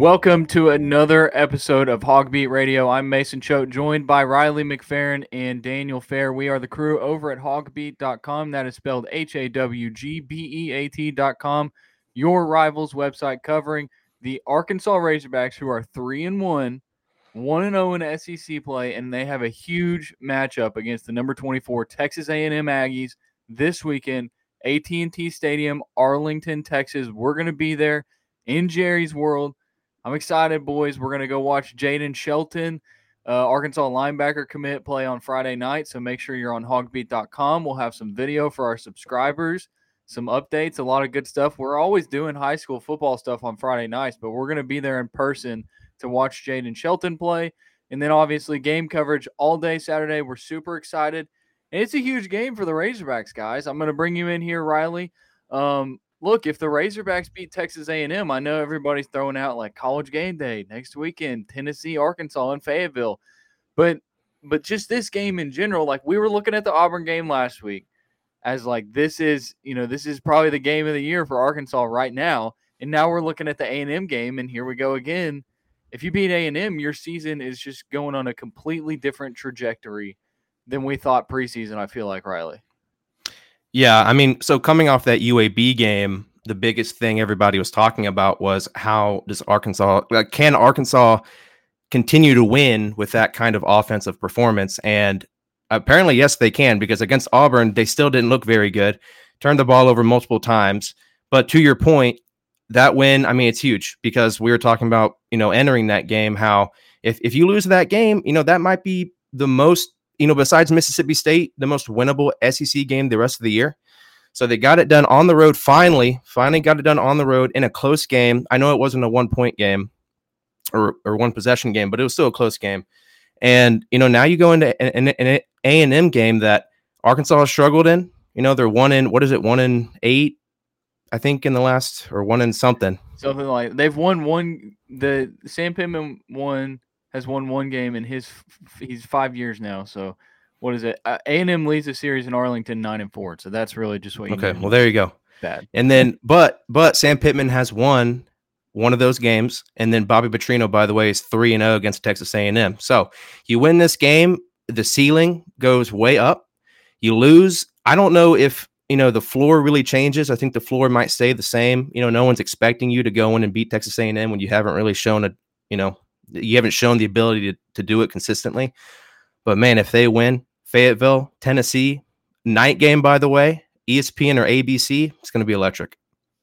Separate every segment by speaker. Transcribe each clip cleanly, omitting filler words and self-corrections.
Speaker 1: Welcome to another episode of Hogbeat Radio. I'm Mason Choate, joined by Riley McFerrin and Daniel Fair. We are the crew over at hogbeat.com. That is spelled HAWGBEAT.com. Your rivals website covering the Arkansas Razorbacks, who are 3-1, 1-0 in SEC play, and they have a huge matchup against the number 24 Texas A&M Aggies this weekend, AT&T Stadium, Arlington, Texas. We're going to be there in Jerry's World. I'm excited, boys. We're going to go watch Jaden Shelton, Arkansas linebacker commit, play on Friday night. So make sure you're on hogbeat.com. We'll have some video for our subscribers, some updates, a lot of good stuff. We're always doing high school football stuff on Friday nights, but we're going to be there in person to watch Jaden Shelton play. And then obviously game coverage all day Saturday. We're super excited. And it's a huge game for the Razorbacks, guys. I'm going to bring you in here, Riley. Look, if the Razorbacks beat Texas A&M, I know everybody's throwing out like College Game Day next weekend, Tennessee, Arkansas, and Fayetteville. But just this game in general, like we were looking at the Auburn game last week as like this is probably the game of the year for Arkansas right now. And now we're looking at the A&M game, and here we go again. If you beat A&M, your season is just going on a completely different trajectory than we thought preseason, I feel like, Riley.
Speaker 2: Yeah, I mean, so coming off that UAB game, the biggest thing everybody was talking about was how does can Arkansas continue to win with that kind of offensive performance? And apparently, yes, they can, because against Auburn, they still didn't look very good, turned the ball over multiple times. But to your point, that win, I mean, it's huge because we were talking about, entering that game, how if you lose that game, that might be the most, besides Mississippi State, the most winnable SEC game the rest of the year. So they got it done on the road. Finally got it done on the road in a close game. I know it wasn't a 1-point game or one possession game, but it was still a close game. And, now you go into an A&M game that Arkansas has struggled in. They're 1-8, I think, in the last, or 1 and something.
Speaker 1: Something like they've won one. The Sam Pittman has won one game in he's 5 years now. So what is it? A&M leads the series in Arlington 9-4. So that's really just what you need.
Speaker 2: Okay, well, there you go.
Speaker 1: Bad.
Speaker 2: And then, but Sam Pittman has won one of those games, and then Bobby Petrino, by the way, is 3-0 against Texas A&M. So you win this game, the ceiling goes way up. You lose, I don't know if the floor really changes. I think the floor might stay the same. No one's expecting you to go in and beat Texas A&M when you haven't really shown you haven't shown the ability to do it consistently. But man, if they win Fayetteville, Tennessee, night game, by the way, ESPN or ABC, it's going to be electric.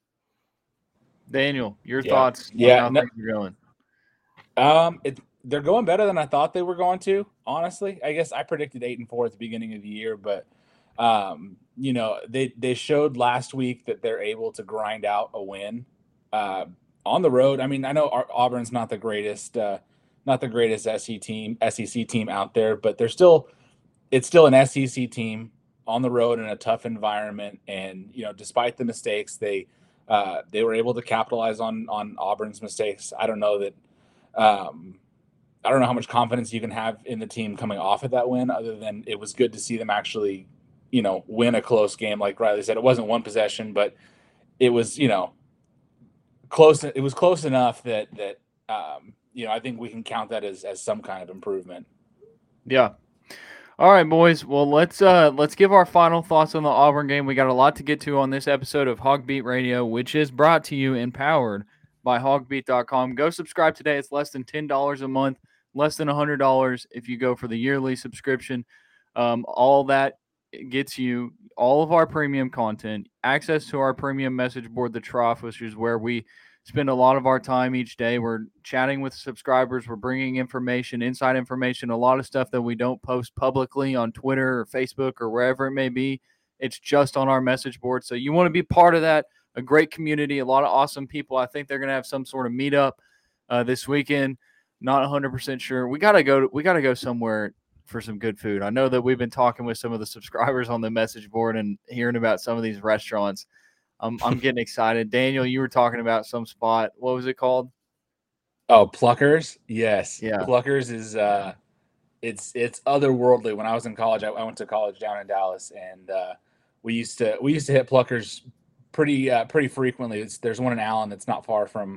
Speaker 1: Daniel, your thoughts?
Speaker 3: Yeah,
Speaker 1: things are going.
Speaker 3: They're going better than I thought they were going to. Honestly, I guess I predicted 8-4 at the beginning of the year, but they showed last week that they're able to grind out a win on the road. I mean, I know Auburn's not the greatest SEC team out there, but it's still an SEC team on the road in a tough environment. And despite the mistakes, they were able to capitalize on Auburn's mistakes. I don't know how much confidence you can have in the team coming off of that win, other than it was good to see them actually, win a close game. Like Riley said, it wasn't one possession, but it was, close. It was close enough that I think we can count that as some kind of improvement.
Speaker 1: Yeah. All right, boys. Well, let's give our final thoughts on the Auburn game. We got a lot to get to on this episode of Hogbeat Radio, which is brought to you and powered by hogbeat.com. Go subscribe today. It's less than $10 a month, less than $100 if you go for the yearly subscription. All that gets you all of our premium content, access to our premium message board, The Trough, which is where we spend a lot of our time each day. We're chatting with subscribers. We're bringing information, inside information, a lot of stuff that we don't post publicly on Twitter or Facebook or wherever it may be. It's just on our message board. So you want to be part of that. A great community, a lot of awesome people. I think they're going to have some sort of meetup this weekend. Not 100% sure. We got to go somewhere for some good food. I know that we've been talking with some of the subscribers on the message board and hearing about some of these restaurants. I'm getting excited. Daniel, you were talking about some spot. What was it called?
Speaker 3: Oh, Pluckers. Yes.
Speaker 1: Yeah.
Speaker 3: Pluckers is it's otherworldly. When I was in college, I went to college down in Dallas, and we used to hit Pluckers pretty frequently. There's one in Allen that's not far from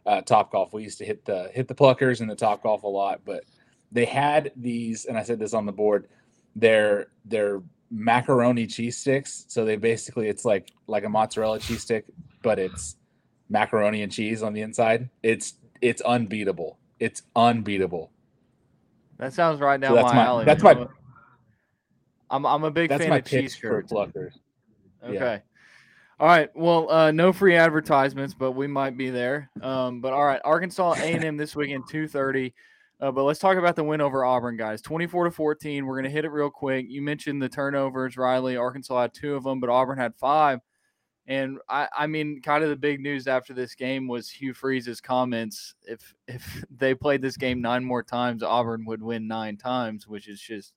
Speaker 3: Topgolf. We used to hit the Pluckers and the Topgolf a lot, but they had these, and I said this on the board. They're macaroni cheese sticks. So they basically, it's like a mozzarella cheese stick, but it's macaroni and cheese on the inside. It's unbeatable. It's unbeatable.
Speaker 1: That sounds right down
Speaker 3: So that's
Speaker 1: my alley.
Speaker 3: That's my.
Speaker 1: I'm a big
Speaker 3: That's
Speaker 1: fan
Speaker 3: my
Speaker 1: of cheese
Speaker 3: pitch for
Speaker 1: curds.
Speaker 3: Pluckers.
Speaker 1: Okay.
Speaker 3: Yeah.
Speaker 1: All right. Well, no free advertisements, but we might be there. But all right, Arkansas A&M this weekend, 2:30. But let's talk about the win over Auburn, guys. 24-14. We're going to hit it real quick. You mentioned the turnovers, Riley. Arkansas had 2 of them, but Auburn had 5. And I mean, kind of the big news after this game was Hugh Freeze's comments. If they played this game 9 more times, Auburn would win 9 times, which is just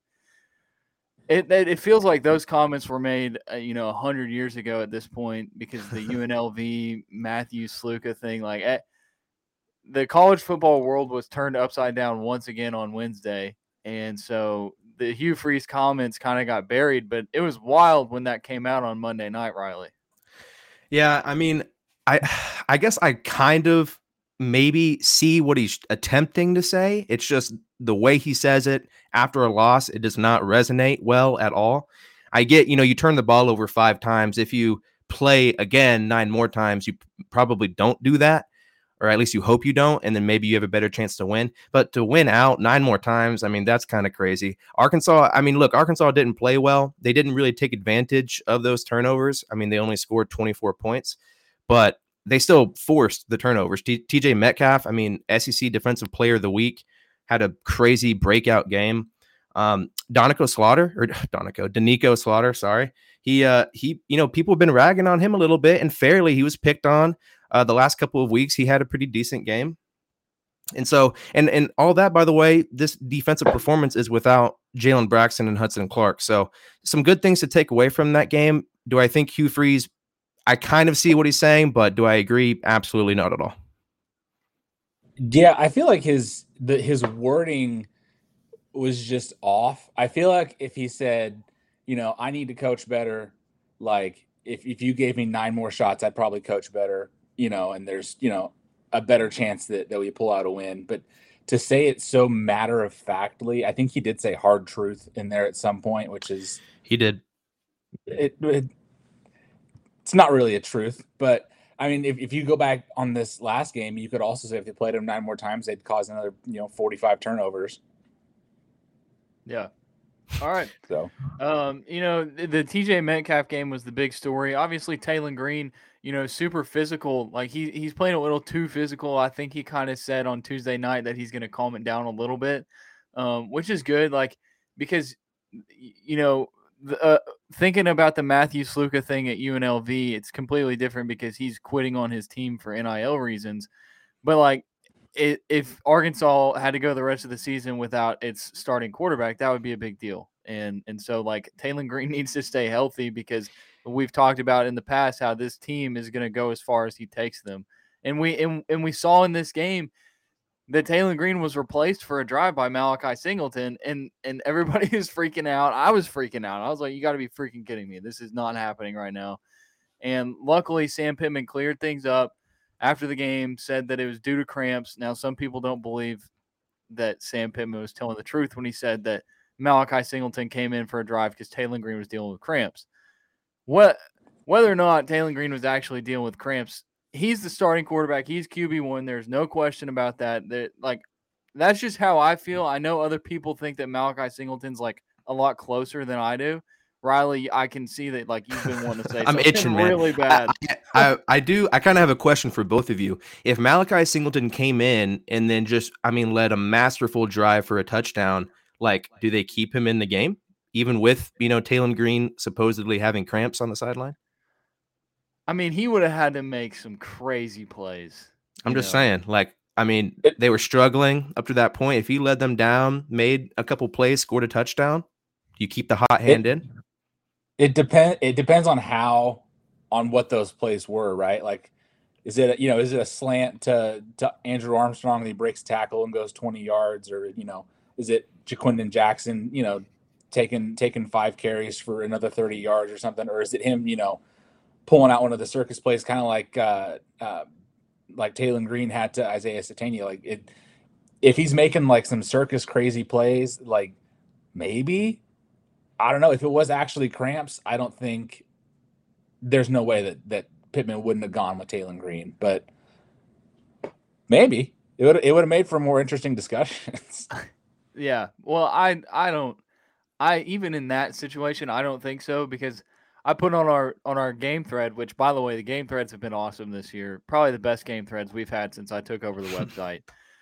Speaker 1: it feels like those comments were made 100 years ago at this point, because the UNLV Matthew Sluka thing, the college football world was turned upside down once again on Wednesday. And so the Hugh Freeze comments kind of got buried, but it was wild when that came out on Monday night, Riley.
Speaker 2: Yeah, I mean, I guess I kind of maybe see what he's attempting to say. It's just the way he says it after a loss, it does not resonate well at all. I get, you turn the ball over 5 times. If you play again 9 more times, you probably don't do that, or at least you hope you don't, and then maybe you have a better chance to win. But to win out 9 more times, I mean, that's kind of crazy. Arkansas, I mean, look, Arkansas didn't play well. They didn't really take advantage of those turnovers. I mean, they only scored 24 points, but they still forced the turnovers. TJ Metcalf, I mean, SEC Defensive Player of the Week, had a crazy breakout game. Danico Slaughter, sorry. He, people have been ragging on him a little bit, and fairly. He was picked on the last couple of weeks. He had a pretty decent game. And so, and all that, by the way, this defensive performance is without Jalen Braxton and Hudson Clark. So some good things to take away from that game. Do I think Hugh Freeze, I kind of see what he's saying, but do I agree? Absolutely not at all.
Speaker 3: Yeah, I feel like his wording was just off. I feel like if he said, I need to coach better, like if you gave me 9 more shots, I'd probably coach better, and there's, a better chance that we pull out a win. But to say it so matter of factly, I think he did say hard truth in there at some point, which is
Speaker 2: he did.
Speaker 3: It's not really a truth, but I mean, if you go back on this last game, you could also say if they played him 9 more times, they'd cause another 45 turnovers.
Speaker 1: Yeah. All right.
Speaker 3: So,
Speaker 1: the TJ Metcalf game was the big story. Obviously, Taylon Green, super physical. Like he's playing a little too physical. I think he kind of said on Tuesday night that he's going to calm it down a little bit, which is good. Like, because, thinking about the Matthew Sluka thing at UNLV, it's completely different because he's quitting on his team for NIL reasons. But if Arkansas had to go the rest of the season without its starting quarterback, that would be a big deal. And so Taylon Green needs to stay healthy, because we've talked about in the past how this team is going to go as far as he takes them. And we saw in this game that Taylon Green was replaced for a drive by Malachi Singleton, and everybody is freaking out. I was freaking out. I was like, you got to be freaking kidding me. This is not happening right now. And luckily, Sam Pittman cleared things up after the game, said that it was due to cramps. Now, some people don't believe that Sam Pittman was telling the truth when he said that Malachi Singleton came in for a drive because Taylon Green was dealing with cramps. Whether or not Taylon Green was actually dealing with cramps, he's the starting quarterback. He's QB1. There's no question about that. That's just how I feel. I know other people think that Malachi Singleton's a lot closer than I do. Riley, I can see that you've been wanting to say
Speaker 2: I'm
Speaker 1: something
Speaker 2: itching, man.
Speaker 1: really bad.
Speaker 2: I do. I kind of have a question for both of you. If Malachi Singleton came in and then led a masterful drive for a touchdown, do they keep him in the game, even with, Taylon Green supposedly having cramps on the sideline?
Speaker 1: I mean, he would have had to make some crazy plays.
Speaker 2: I'm just saying, they were struggling up to that point. If he led them down, made a couple plays, scored a touchdown, you keep the hot hand in?
Speaker 3: It depends on what those plays were, right? Is it a slant to Andrew Armstrong and he breaks tackle and goes 20 yards, or is it Jaquindon Jackson taking 5 carries for another 30 yards or something, or is it him pulling out one of the circus plays, kind of like Taylor Green had to Isaiah Satania. Like if he's making like some circus crazy plays, like maybe, I don't know, if it was actually cramps, I don't think there's no way that Pittman wouldn't have gone with Taylor Green, but maybe it would have made for more interesting discussions.
Speaker 1: Yeah. Well, I even in that situation, I don't think so, because I put on our game thread, which, by the way, the game threads have been awesome this year. Probably the best game threads we've had since I took over the website.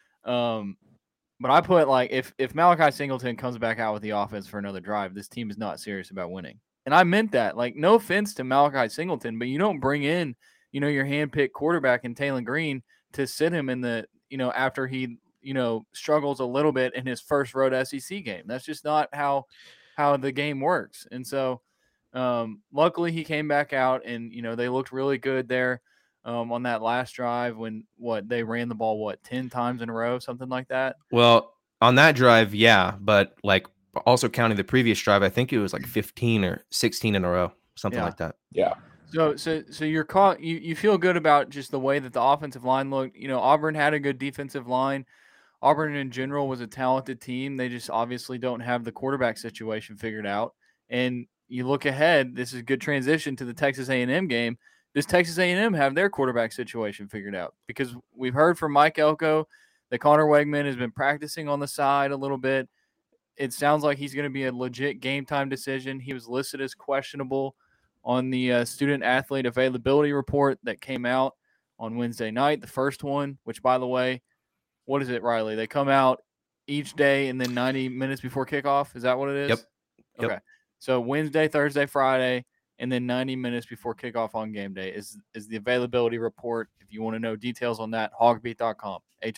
Speaker 1: But I put, like, if Malachi Singleton comes back out with the offense for another drive, this team is not serious about winning. And I meant that. Like, no offense to Malachi Singleton, but you don't bring in, your handpicked quarterback in Taylor Green to sit him in the, after he, struggles a little bit in his first road SEC game. That's just not how the game works. And so luckily he came back out, and, they looked really good there on that last drive when they ran the ball, 10 times in a row, something like that.
Speaker 2: Well, on that drive, yeah, but like also counting the previous drive, I think it was like 15 or 16 in a row, something like that.
Speaker 3: Yeah.
Speaker 1: So you're caught. You feel good about just the way that the offensive line looked. Auburn had a good defensive line. Auburn in general was a talented team. They just obviously don't have the quarterback situation figured out. And you look ahead, this is a good transition to the Texas A&M game. Does Texas A&M have their quarterback situation figured out? Because we've heard from Mike Elko that Connor Wegman has been practicing on the side a little bit. It sounds like he's going to be a legit game time decision. He was listed as questionable on the student athlete availability report that came out on Wednesday night, the first one, which, by the way, what is it, Riley? They come out each day and then 90 minutes before kickoff. Is that what it is?
Speaker 2: Yep.
Speaker 1: Okay. So Wednesday, Thursday, Friday, and then 90 minutes before kickoff on game day is the availability report. If you want to know details on that, hawgbeat.com,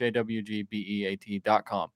Speaker 1: HAWGBEAT.com.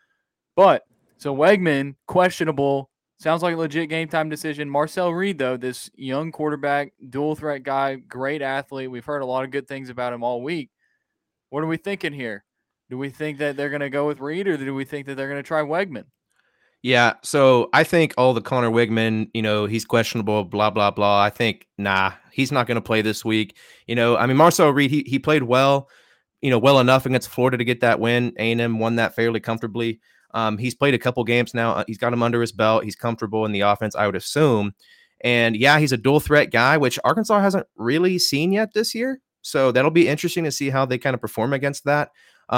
Speaker 1: But so Wegman, questionable, sounds like a legit game time decision. Marcel Reed, though, this young quarterback, dual threat guy, great athlete. We've heard a lot of good things about him all week. What are we thinking here? Do we think that they're going to go with Reed, or do we think that they're going to try Wegman?
Speaker 2: Yeah, so I think all the Connor Wegman, he's questionable, blah, blah, blah. I think, he's not going to play this week. Marcel Reed, he played well, well enough against Florida to get that win. A&M won that fairly comfortably. He's played a couple games now. He's got him under his belt. He's comfortable in the offense, I would assume. And, yeah, he's a dual threat guy, which Arkansas hasn't really seen yet this year. So that'll be interesting to see how they kind of perform against that.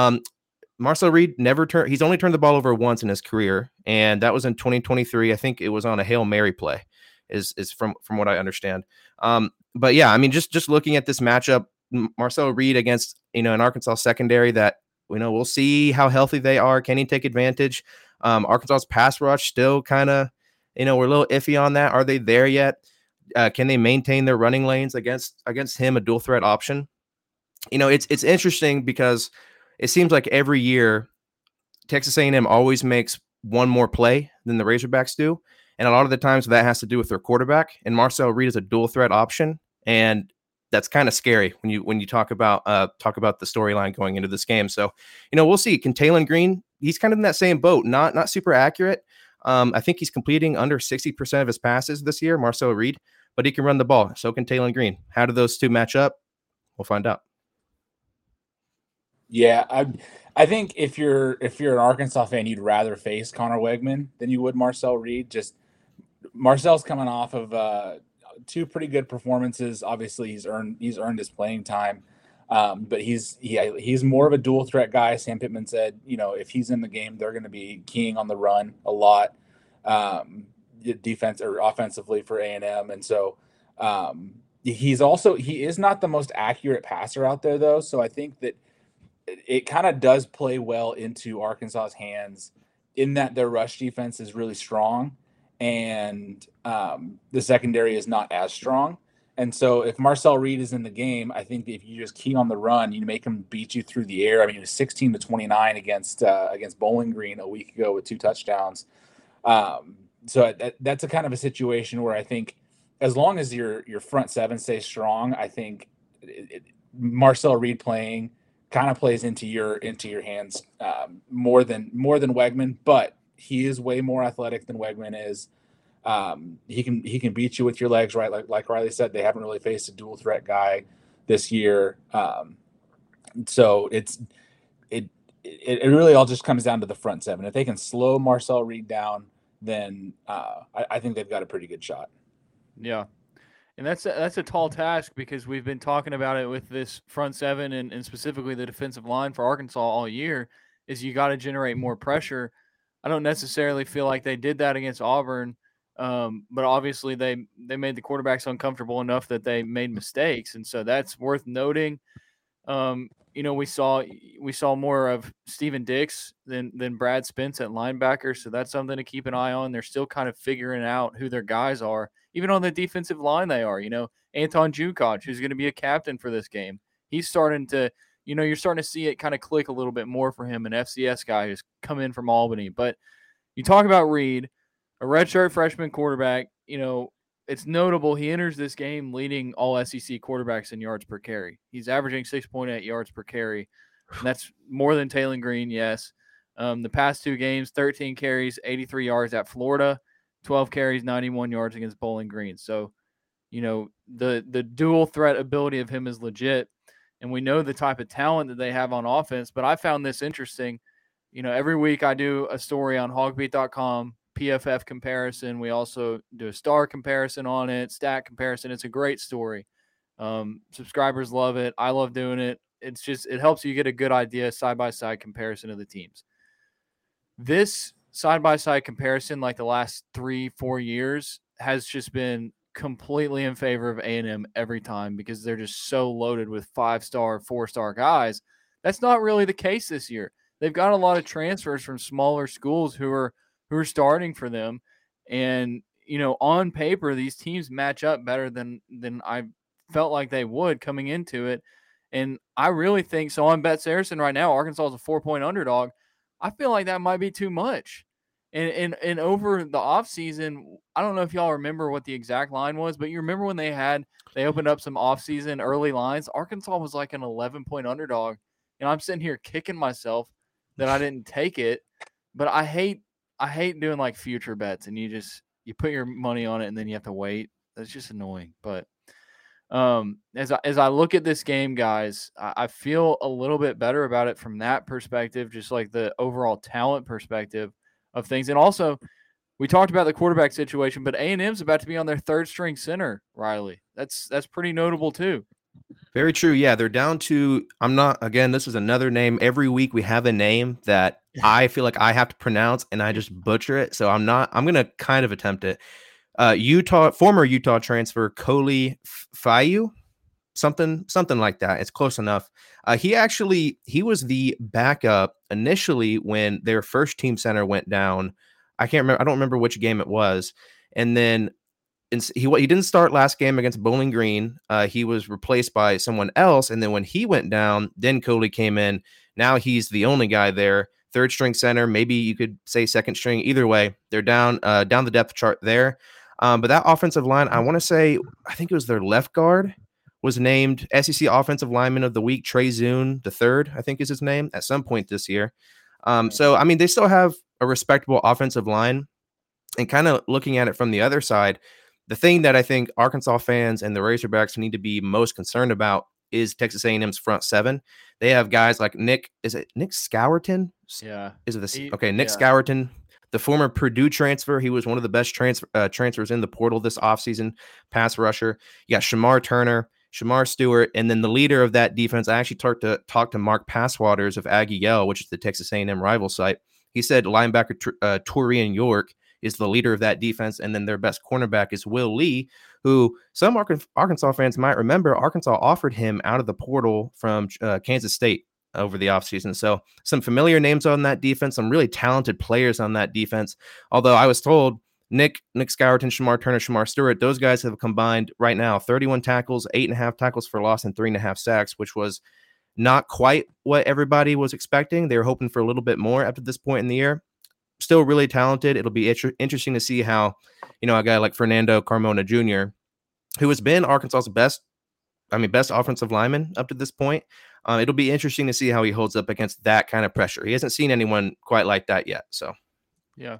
Speaker 2: Marcel Reed he's only turned the ball over once in his career, and that was in 2023. I think it was on a Hail Mary play, is from what I understand. But yeah, just looking at this matchup, Marcel Reed against, an Arkansas secondary that, we'll see how healthy they are. Can he take advantage? Arkansas's pass rush still kind of, we're a little iffy on that. Are they there yet? Can they maintain their running lanes against him, a dual threat option? It's interesting because it seems like every year Texas A&M always makes one more play than the Razorbacks do. And a lot of the times that has to do with their quarterback. And Marcel Reed is a dual threat option. And that's kind of scary when you talk about the storyline going into this game. So, we'll see. Can Taylor Green, he's kind of in that same boat, not super accurate. I think he's completing under 60% of his passes this year, Marcel Reed, but he can run the ball. So can Taylor Green. How do those two match up? We'll find out.
Speaker 3: Yeah, I think if you're an Arkansas fan, you'd rather face Connor Wegman than you would Marcel Reed. Just Marcel's coming off of two pretty good performances. Obviously, he's earned his playing time, but he's more of a dual threat guy. Sam Pittman said, if he's in the game, they're going to be keying on the run a lot, defense or offensively for A&M, and so he is not the most accurate passer out there though. So I think that it kind of does play well into Arkansas's hands in that their rush defense is really strong and the secondary is not as strong. And so if Marcel Reed is in the game, I think if you just key on the run, you make him beat you through the air. It was 16-29 against Bowling Green a week ago with 2 touchdowns. So that's a kind of a situation where I think as long as your front seven stays strong, I think Marcel Reed playing kind of plays into your hands more than Wegman, but he is way more athletic than Wegman is. He can beat you with your legs, right? Like Riley said, they haven't really faced a dual threat guy this year. So it really all just comes down to the front seven. If they can slow Marcel Reed down, then I think they've got a pretty good shot.
Speaker 1: Yeah. And that's a tall task because we've been talking about it with this front seven and specifically the defensive line for Arkansas all year is you got to generate more pressure. I don't necessarily feel like they did that against Auburn, but obviously they made the quarterbacks uncomfortable enough that they made mistakes, and so that's worth noting. We saw more of Steven Dix than Brad Spence at linebacker, so that's something to keep an eye on. They're still kind of figuring out who their guys are, even on the defensive line. They are, Anton Jukoc, who's going to be a captain for this game. He's starting to, you're starting to see it kind of click a little bit more for him, an FCS guy who's come in from Albany. But you talk about Reed, a redshirt freshman quarterback. It's notable he enters this game leading all SEC quarterbacks in yards per carry. He's averaging 6.8 yards per carry, and that's more than Taylon Green, yes. The past two games, 13 carries, 83 yards at Florida, 12 carries, 91 yards against Bowling Green. So, the dual threat ability of him is legit, and we know the type of talent that they have on offense. But I found this interesting. Every week I do a story on hogbeat.com, PFF comparison. We also do a star comparison on it, stat comparison. It's a great story. Subscribers love it. I love doing it. It helps you get a good idea, side-by-side comparison of the teams. This side-by-side comparison, like the last 3-4 years, has just been completely in favor of A&M every time because they're just so loaded with 5-star, 4-star guys. That's not really the case this year. They've got a lot of transfers from smaller schools who are starting for them. And, on paper, these teams match up better than I felt like they would coming into it. And I really think so. On Bet Saracen right now, Arkansas is a 4-point underdog. I feel like that might be too much. And over the offseason, I don't know if y'all remember what the exact line was, but you remember when they opened up some offseason early lines? Arkansas was like an 11-point underdog. And I'm sitting here kicking myself that I didn't take it. But I hate doing like future bets and you put your money on it and then you have to wait. That's just annoying. But as I look at this game, guys, I feel a little bit better about it from that perspective, just like the overall talent perspective of things. And also, we talked about the quarterback situation, but A&M's about to be on their third string center, Riley. That's pretty notable too.
Speaker 2: Very true. Yeah, they're down to, this is another name. Every week we have a name that I feel like I have to pronounce and I just butcher it. So I'm going to kind of attempt it. Former Utah transfer, Koli Fayu, something like that. It's close enough. He was the backup initially when their first team center went down. I don't remember which game it was. And then he didn't start last game against Bowling Green. He was replaced by someone else. And then when he went down, then Koli came in. Now he's the only guy there. Third string center, maybe you could say second string. Either way, they're down the depth chart there. But that offensive line, I think it was their left guard, was named SEC Offensive Lineman of the Week. Trey Zune III, I think is his name, at some point this year. So, I mean, they still have a respectable offensive line. And kind of looking at it from the other side, the thing that I think Arkansas fans and the Razorbacks need to be most concerned about is Texas A&M's front seven. They have guys like Nick Scourton?
Speaker 1: Yeah.
Speaker 2: Nick Scourton, the former Purdue transfer. He was one of the best transfers in the portal this offseason, pass rusher. You got Shamar Turner, Shamar Stewart, and then the leader of that defense. I actually talked to Mark Passwaters of Aggie Yell, which is the Texas A&M rival site. He said linebacker Torian York is the leader of that defense, and then their best cornerback is Will Lee, who some Arkansas fans might remember. Arkansas offered him out of the portal from Kansas State over the offseason. So some familiar names on that defense, some really talented players on that defense. Although I was told Nick Scourton, Shamar Turner, Shamar Stewart, those guys have combined right now 31 tackles, 8.5 tackles for loss, and 3.5 sacks, which was not quite what everybody was expecting. They were hoping for a little bit more up to this point in the year. Still really talented. It'll be interesting to see how, a guy like Fernando Carmona Jr., who has been Arkansas's best offensive lineman up to this point. It'll be interesting to see how he holds up against that kind of pressure. He hasn't seen anyone quite like that yet. So,
Speaker 1: yeah.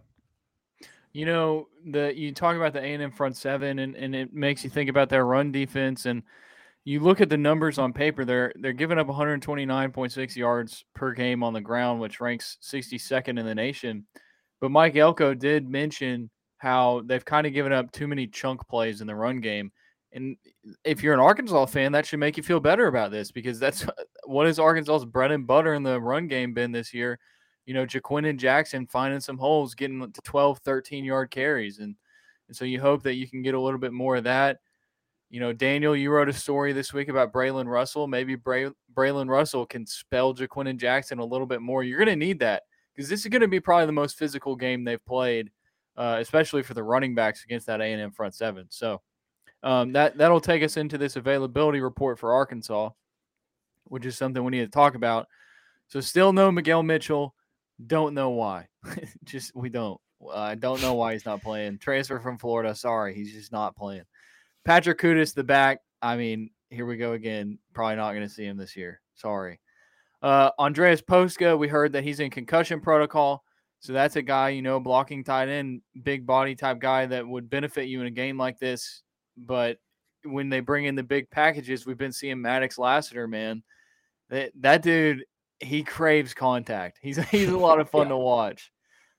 Speaker 1: You talk about the A&M front seven, and it makes you think about their run defense. And, you look at the numbers on paper, they're giving up 129.6 yards per game on the ground, which ranks 62nd in the nation. But Mike Elko did mention how they've kind of given up too many chunk plays in the run game. And if you're an Arkansas fan, that should make you feel better about this, because that's what has Arkansas's bread and butter in the run game been this year. Jaquindon Jackson finding some holes, getting to 12, 13-yard carries. And so you hope that you can get a little bit more of that. Daniel, you wrote a story this week about Braylon Russell. Maybe Braylon Russell can spell Jaquindon Jackson a little bit more. You're going to need that, because this is going to be probably the most physical game they've played, especially for the running backs against that A&M front seven. So that'll take us into this availability report for Arkansas, which is something we need to talk about. So still no Miguel Mitchell. Don't know why. We don't. I don't know why he's not playing. Transfer from Florida. Sorry, he's just not playing. Patrick Kudus, the back. I mean, here we go again. Probably not going to see him this year. Sorry. Andreas Postka, we heard that he's in concussion protocol. So that's a guy, blocking tight end, big body type guy that would benefit you in a game like this. But when they bring in the big packages, we've been seeing Maddox Lassiter, man. That dude, he craves contact. He's a lot of fun to watch.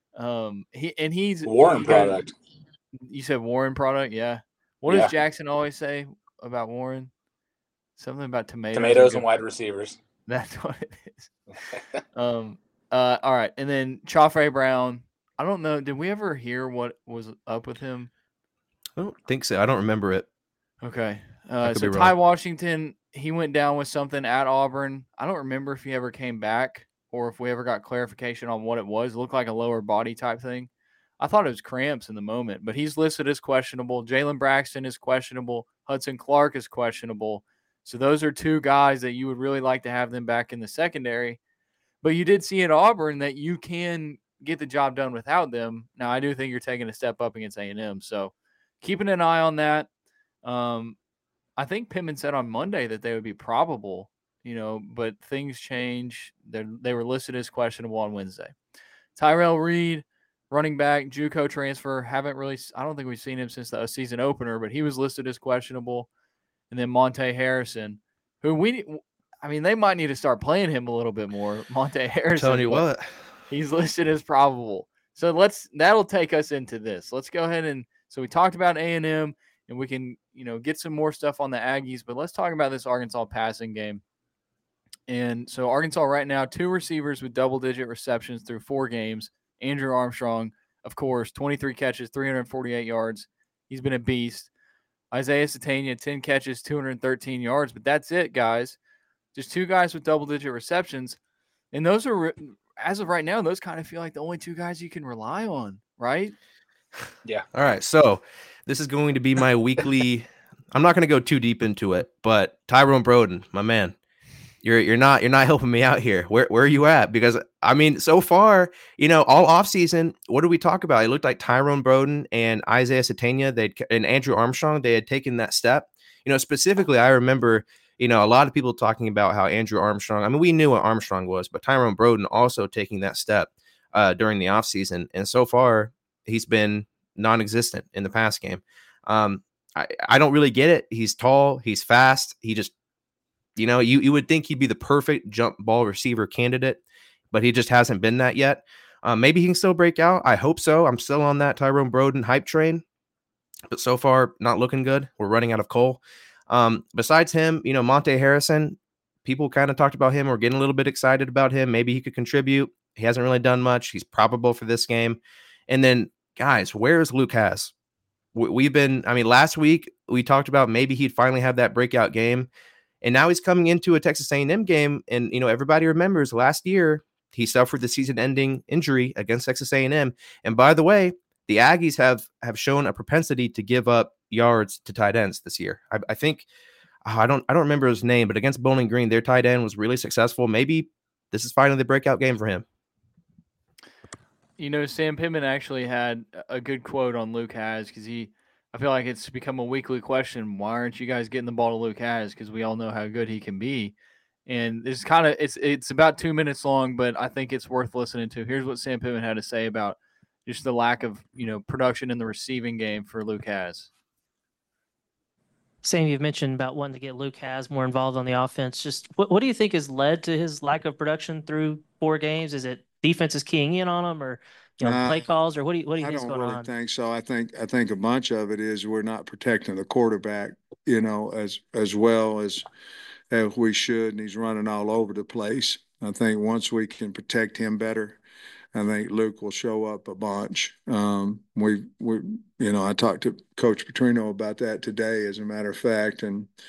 Speaker 1: He's
Speaker 3: Warren product.
Speaker 1: You said Warren product, yeah. What does Jackson always say about Warren? Something about tomatoes
Speaker 3: and wide receivers.
Speaker 1: That's what it is. All right, and then Chafre Brown. I don't know. Did we ever hear what was up with him?
Speaker 2: I don't think so. I don't remember it.
Speaker 1: Okay. So Ty Washington, he went down with something at Auburn. I don't remember if he ever came back or if we ever got clarification on what it was. It looked like a lower body type thing. I thought it was cramps in the moment, but he's listed as questionable. Jalen Braxton is questionable. Hudson Clark is questionable. So those are two guys that you would really like to have them back in the secondary. But you did see at Auburn that you can get the job done without them. Now, I do think you're taking a step up against A&M. So keeping an eye on that. I think Pittman said on Monday that they would be probable, but things change. They were listed as questionable on Wednesday. Tyrell Reed, running back, JUCO transfer. I don't think we've seen him since the season opener, but he was listed as questionable. And then Monte Harrison, who they might need to start playing him a little bit more. Monte Harrison.
Speaker 2: I'm telling you what.
Speaker 1: He's listed as probable. So that'll take us into this. Let's go ahead so we talked about A&M, and we can, get some more stuff on the Aggies, but let's talk about this Arkansas passing game. And so Arkansas right now, 2 receivers with double-digit receptions through 4 games. Andrew Armstrong, of course, 23 catches, 348 yards. He's been a beast. Isaiah Satania, 10 catches, 213 yards. But that's it, guys. Just 2 guys with double-digit receptions. And those are, as of right now, those kind of feel like the only 2 guys you can rely on, right?
Speaker 3: Yeah.
Speaker 2: All right. So this is going to be my weekly. I'm not going to go too deep into it, but Tyrone Broden, my man. You're not helping me out here. Where are you at? Because so far, all offseason, what did we talk about? It looked like Tyrone Broden and Isaiah Satania, and Andrew Armstrong, they had taken that step. Specifically, I remember, a lot of people talking about how Andrew Armstrong, we knew what Armstrong was, but Tyrone Broden also taking that step during the offseason. And so far, he's been non-existent in the pass game. I don't really get it. He's tall, he's fast, he just, you would think he'd be the perfect jump ball receiver candidate, but he just hasn't been that yet. Maybe he can still break out. I hope so. I'm still on that Tyrone Broden hype train, but so far not looking good. We're running out of coal. Besides him, Monte Harrison, people kind of talked about him. We're getting a little bit excited about him. Maybe he could contribute. He hasn't really done much. He's probable for this game. And then, guys, where's Luke Hasz? We've been, last week we talked about maybe he'd finally have that breakout game. And now he's coming into a Texas A&M game. And, everybody remembers last year he suffered the season-ending injury against Texas A&M. And by the way, the Aggies have shown a propensity to give up yards to tight ends this year. I think, I don't remember his name, but against Bowling Green, their tight end was really successful. Maybe this is finally the breakout game for him.
Speaker 1: Sam Pittman actually had a good quote on Luke Hasz, because I feel like it's become a weekly question. Why aren't you guys getting the ball to Luke Hasz? Because we all know how good he can be. And it's it's about 2 minutes long, but I think it's worth listening to. Here's what Sam Pittman had to say about just the lack of, production in the receiving game for Luke Hasz.
Speaker 4: Sam, you've mentioned about wanting to get Luke Has more involved on the offense. Just what do you think has led to his lack of production through 4 games? Is it defense is keying in on him, or
Speaker 5: Uh,
Speaker 4: play calls, or what do you
Speaker 5: I
Speaker 4: think is
Speaker 5: don't
Speaker 4: going
Speaker 5: really
Speaker 4: on?
Speaker 5: think so. I think a bunch of it is we're not protecting the quarterback, as well as we should, and he's running all over the place. I think once we can protect him better, I think Luke will show up a bunch. I talked to Coach Petrino about that today, as a matter of fact,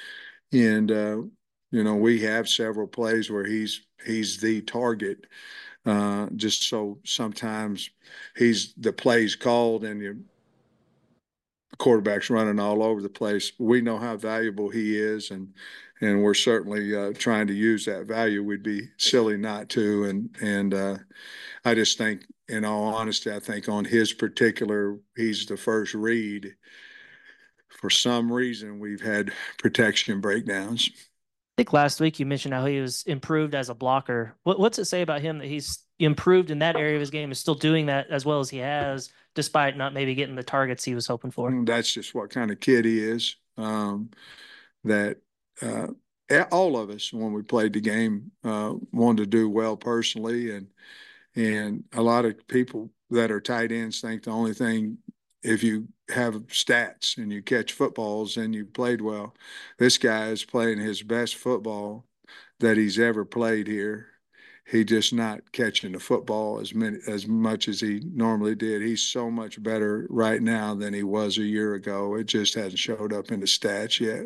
Speaker 5: and we have several plays where he's the target. Just so sometimes he's the plays called and the quarterback's running all over the place. We know how valuable he is, and we're certainly trying to use that value. We'd be silly not to. And I just think, in all honesty, I think on his particular, he's the first read. For some reason, we've had protection breakdowns.
Speaker 4: I think last week you mentioned how he was improved as a blocker. What's it say about him that he's improved in that area of his game, is still doing that as well as he has, despite not maybe getting the targets he was hoping for?
Speaker 5: That's just what kind of kid he is. That uh, all of us, when we played the game, wanted to do well personally, and a lot of people that are tight ends think the only thing, if you have stats and you catch footballs and you played well. This guy is playing his best football that he's ever played here. He just not catching the football as much as he normally did. He's so much better right now than he was a year ago. It just hasn't showed up in the stats yet.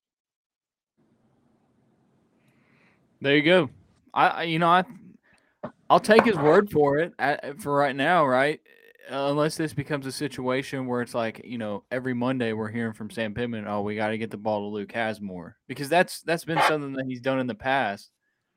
Speaker 1: There you go. I'll take his word for it for right now, right? Unless this becomes a situation where it's like, every Monday we're hearing from Sam Pittman, oh, we got to get the ball to Luke Hasmore, because that's been something that he's done in the past.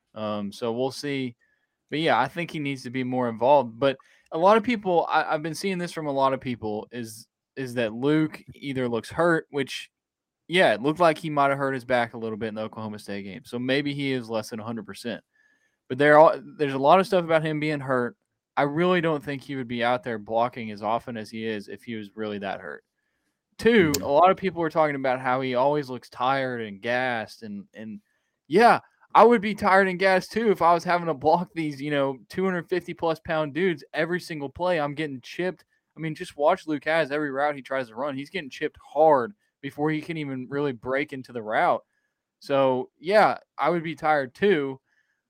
Speaker 1: So we'll see. But yeah, I think he needs to be more involved. But a lot of people, I've been seeing this from a lot of people, is that Luke either looks hurt, which, yeah, it looked like he might have hurt his back a little bit in the Oklahoma State game. So maybe he is less than 100%. But there's a lot of stuff about him being hurt. I really don't think he would be out there blocking as often as he is if he was really that hurt. Two, a lot of people are talking about how he always looks tired and gassed. And yeah, I would be tired and gassed too if I was having to block these, 250-plus pound dudes every single play. I'm getting chipped. I mean, just watch Luke Has every route he tries to run. He's getting chipped hard before he can even really break into the route. So, yeah, I would be tired too.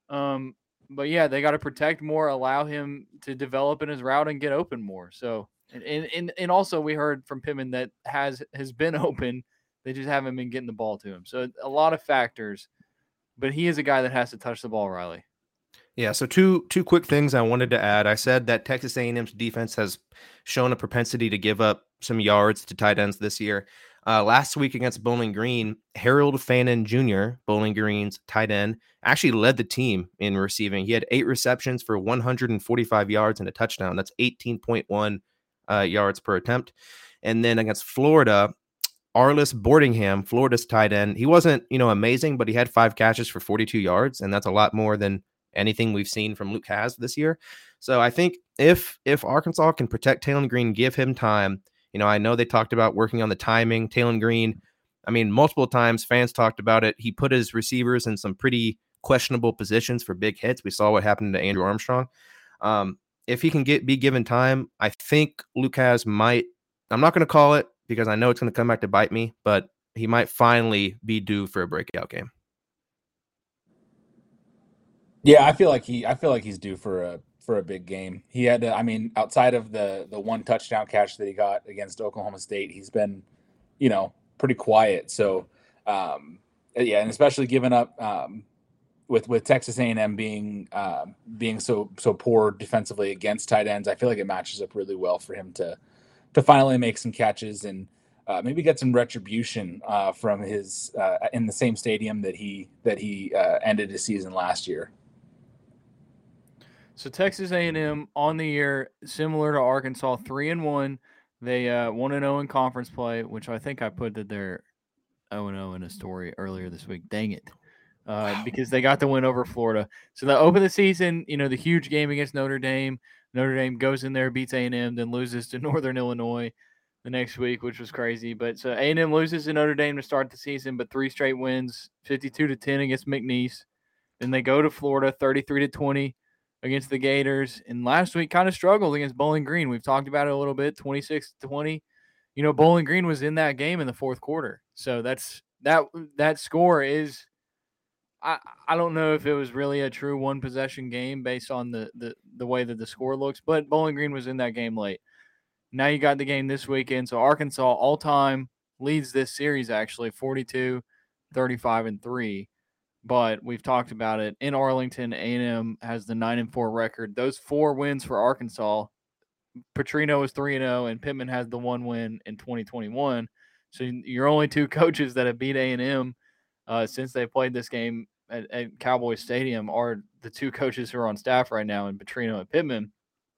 Speaker 1: But yeah, they got to protect more, allow him to develop in his route and get open more. So, and also we heard from Pittman that has been open. They just haven't been getting the ball to him. So a lot of factors, but he is a guy that has to touch the ball, Riley.
Speaker 2: Yeah, so two quick things I wanted to add. I said that Texas A&M's defense has shown a propensity to give up some yards to tight ends this year. Last week against Bowling Green, Harold Fannin Jr., Bowling Green's tight end, actually led the team in receiving. He had 8 receptions for 145 yards and a touchdown. That's 18.1 yards per attempt. And then against Florida, Arliss Boardingham, Florida's tight end, he wasn't, amazing, but he had 5 catches for 42 yards, and that's a lot more than anything we've seen from Luke Has this year. So I think if Arkansas can protect Taylen Green, give him time. I know they talked about working on the timing. Taylen Green, I mean, multiple times fans talked about it. He put his receivers in some pretty questionable positions for big hits. We saw what happened to Andrew Armstrong. If he can be given time, I think Luke Has might, I'm not going to call it because I know it's going to come back to bite me, but he might finally be due for a breakout game.
Speaker 3: Yeah, I feel like he's due for a big game. He had to, I mean, outside of the one touchdown catch that he got against Oklahoma State, he's been, pretty quiet. So, yeah, and especially given up with Texas A&M being so poor defensively against tight ends, I feel like it matches up really well for him to finally make some catches and maybe get some retribution from his in the same stadium that he ended his season last year.
Speaker 1: So Texas A&M on the year, similar to Arkansas, 3-1. They 1-0 in conference play, which I think I put that they're 0-0 in a story earlier this week. Dang it. Because they got the win over Florida. So they open the season, the huge game against Notre Dame. Notre Dame goes in there, beats A&M, then loses to Northern Illinois. the next week, which was crazy. But so A&M loses to Notre Dame to start the season, but 3 straight wins, 52-10 against McNeese. Then they go to Florida, 33-20 against the Gators. And last week kind of struggled against Bowling Green. We've talked about it a little bit, 26-20. Bowling Green was in that game in the fourth quarter. So that score is I don't know if it was really a true one possession game based on the way that the score looks, but Bowling Green was in that game late. Now you got the game this weekend. So Arkansas all time leads this series actually 42, 35, and 3. But we've talked about it. In Arlington, A&M has the 9-4 record. Those 4 wins for Arkansas. Petrino is 3-0, and Pittman has the 1 win in 2021. So your only 2 coaches that have beat A&M since they played this game at Cowboy Stadium are the 2 coaches who are on staff right now, in Petrino and Pittman.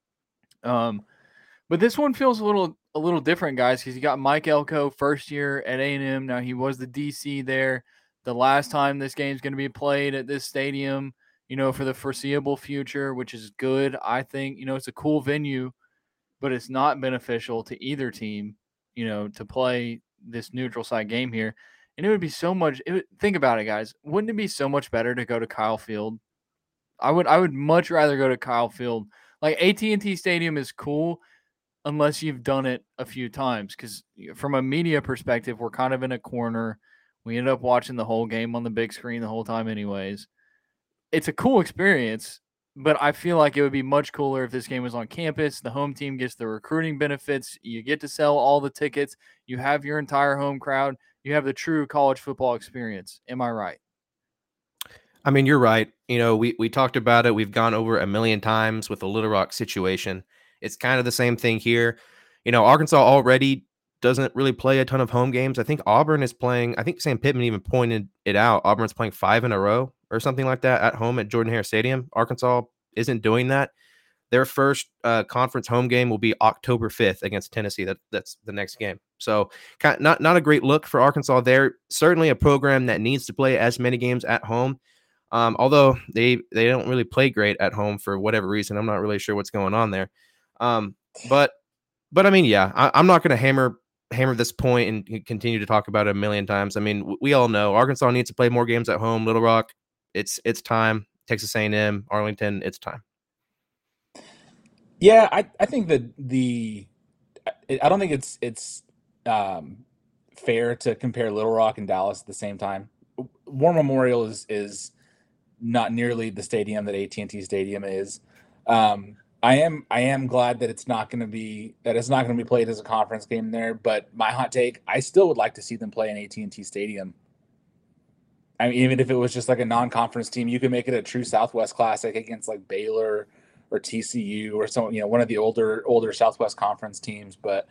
Speaker 1: But this one feels a little different, guys, because you got Mike Elko, first year at A&M. Now, he was the DC there. The last time this game's going to be played at this stadium, for the foreseeable future, which is good, I think. It's a cool venue, but it's not beneficial to either team, to play this neutral site game here. And it would be so much – think about it, guys. Wouldn't it be so much better to go to Kyle Field? I would much rather go to Kyle Field. Like, AT&T Stadium is cool unless you've done it a few times, because from a media perspective, we're kind of in a corner. We ended up watching the whole game on the big screen the whole time anyways. It's a cool experience, but I feel like it would be much cooler if this game was on campus. The home team gets the recruiting benefits. You get to sell all the tickets. You have your entire home crowd. You have the true college football experience. Am I right?
Speaker 2: I mean, you're right. We talked about it. We've gone over a million times with the Little Rock situation. It's kind of the same thing here. Arkansas already doesn't really play a ton of home games. I think Auburn is playing, I think Sam Pittman even pointed it out. Auburn's playing 5 in a row or something like that at home at Jordan-Hare Stadium. Arkansas isn't doing that. Their first conference home game will be October 5th against Tennessee. That's the next game. So not a great look for Arkansas there. Certainly a program that needs to play as many games at home. Although they don't really play great at home for whatever reason. I'm not really sure what's going on there. But I mean, yeah, I'm not going to hammer this point and continue to talk about it a million times. I mean, we all know Arkansas needs to play more games at home. Little Rock, it's time. Texas A&M, Arlington, it's time.
Speaker 3: Yeah, I think that I don't think it's fair to compare Little Rock and Dallas at the same time. War Memorial is not nearly the stadium that AT&T Stadium is. I am glad that it's not going to be played as a conference game there. But my hot take, I still would like to see them play in AT&T Stadium. I mean, even if it was just like a non-conference team, you could make it a true Southwest Classic against like Baylor or TCU or some, one of the older Southwest Conference teams. But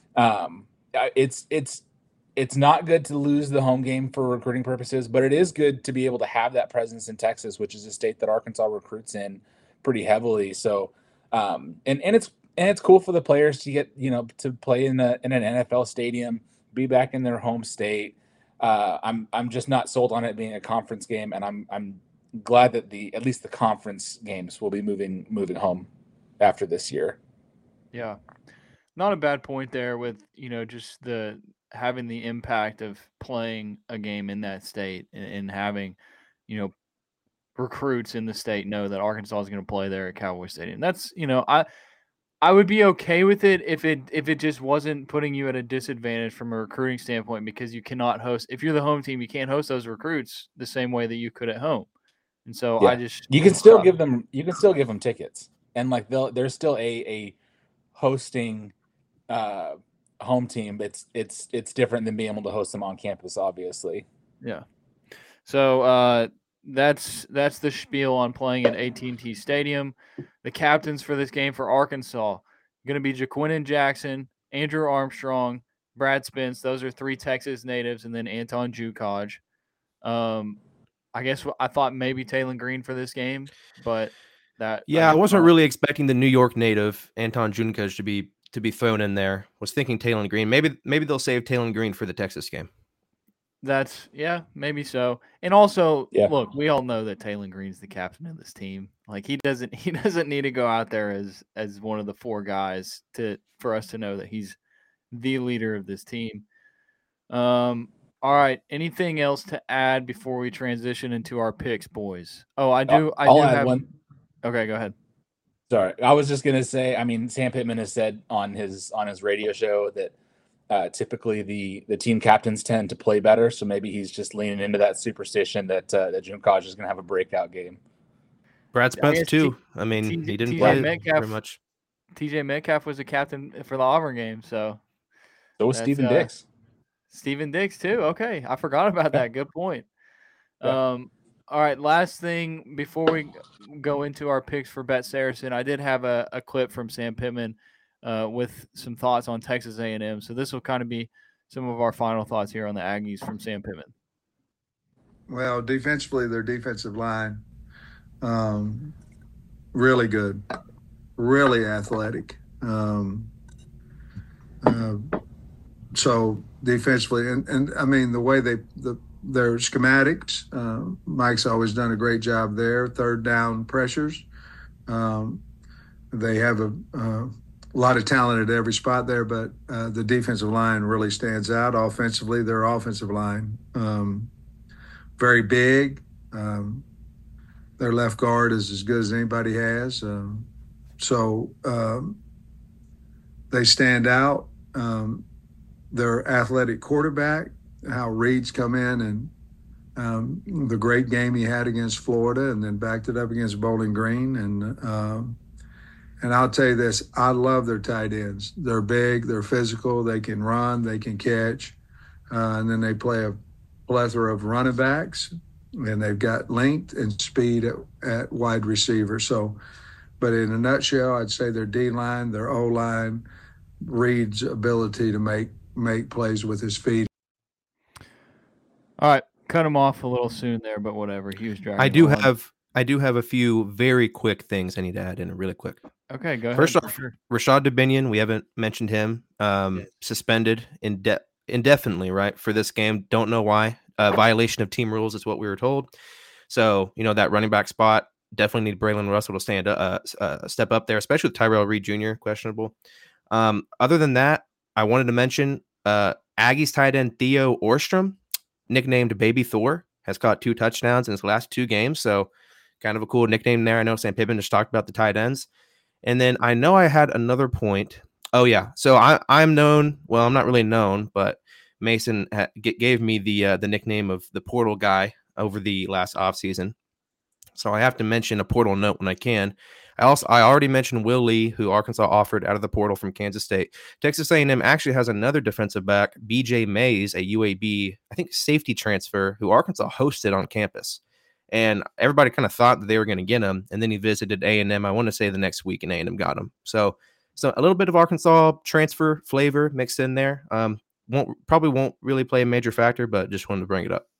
Speaker 3: it's not good to lose the home game for recruiting purposes, but it is good to be able to have that presence in Texas, which is a state that Arkansas recruits in pretty heavily. So, and it's cool for the players to get, to play in an NFL stadium, be back in their home state. I'm just not sold on it being a conference game, and I'm glad that at least the conference games will be moving home after this year.
Speaker 1: Yeah, not a bad point there with just having the impact of playing a game in that state and having recruits in the state know that Arkansas is going to play there at Cowboy Stadium. That's I would be okay with it if it just wasn't putting you at a disadvantage from a recruiting standpoint, because you cannot host, if you're the home team, you can't host those recruits the same way that you could at home. And so
Speaker 3: yeah. You can still give them tickets, and like there's still a hosting home team. It's different than being able to host them on campus, obviously.
Speaker 1: Yeah. So that's the spiel on playing at AT&T Stadium. The captains for this game for Arkansas going to be Jaquinnen Jackson, Andrew Armstrong, Brad Spence. Those are 3 Texas natives, and then Anton Jukaj. I guess I thought maybe Taylon Green for this game, but that
Speaker 2: I wasn't really expecting the New York native Anton Jukaj to be thrown in there. Was thinking Taylon Green. Maybe they'll save Taylon Green for the Texas game.
Speaker 1: Maybe so. And also, look, we all know that Taylon Green's the captain of this team. Like he doesn't need to go out there as one of the 4 guys for us to know that he's the leader of this team. All right. Anything else to add before we transition into our picks, boys? Oh, I do
Speaker 3: I'll add
Speaker 1: have
Speaker 3: one.
Speaker 1: Okay, go ahead.
Speaker 3: Sorry, I was just gonna say. I mean, Sam Pittman has said on his radio show that typically the team captains tend to play better, so maybe he's just leaning into that superstition that Junkosh is gonna have a breakout game.
Speaker 2: Brad Spence too. I mean, he didn't play very much.
Speaker 1: TJ Metcalf was the captain for the Auburn game, so
Speaker 3: was Steven Dix.
Speaker 1: Steven Dix too. Okay, I forgot about that. Good point.
Speaker 3: Yeah.
Speaker 1: All right, last thing before we go into our picks for Bet Saracen, I did have a clip from Sam Pittman with some thoughts on Texas A&M. So this will kind of be some of our final thoughts here on the Aggies from Sam Pittman.
Speaker 5: Well, defensively, their defensive line, really good, really athletic. So defensively, and I mean the way their schematics, Mike's always done a great job there. Third down pressures, they have a lot of talent at every spot there, but the defensive line really stands out. Offensively, their offensive line, very big. Their left guard is as good as anybody has. So they stand out. Their athletic quarterback, how Reed's come in and the great game he had against Florida and then backed it up against Bowling Green. And I'll tell you this, I love their tight ends. They're big, they're physical, they can run, they can catch. And then they play a plethora of running backs, and they've got length and speed at wide receiver. So, but in a nutshell, I'd say their D-line, their O-line, Reed's ability to make plays with his feet.
Speaker 1: All right, cut him off a little soon there, but whatever. He was dragging.
Speaker 2: I do have a few very quick things I need to add in really quick.
Speaker 1: Okay, go ahead.
Speaker 2: First off, Rashad Dubinion, we haven't mentioned him. Suspended indefinitely, right, for this game. Don't know why. Violation of team rules is what we were told. So, that running back spot, definitely need Braylon Russell to stand step up there, especially with Tyrell Reed Jr. questionable. Other than that, I wanted to mention Aggies tight end Theo Orstrom, nicknamed Baby Thor, has caught 2 touchdowns in his last 2 games. So kind of a cool nickname there. I know Sam Pittman just talked about the tight ends. And then I know I had another point. Oh, yeah. So I'm known. Well, I'm not really known, but Mason gave me the nickname of the portal guy over the last offseason. So I have to mention a portal note when I can. I already mentioned Will Lee, who Arkansas offered out of the portal from Kansas State. Texas A&M actually has another defensive back, BJ Mays, a UAB, I think, safety transfer, who Arkansas hosted on campus. And everybody kind of thought that they were going to get him. And then he visited A&M, I want to say the next week, and A&M got him. So a little bit of Arkansas transfer flavor mixed in there. Probably won't really play a major factor, but just wanted to bring it up.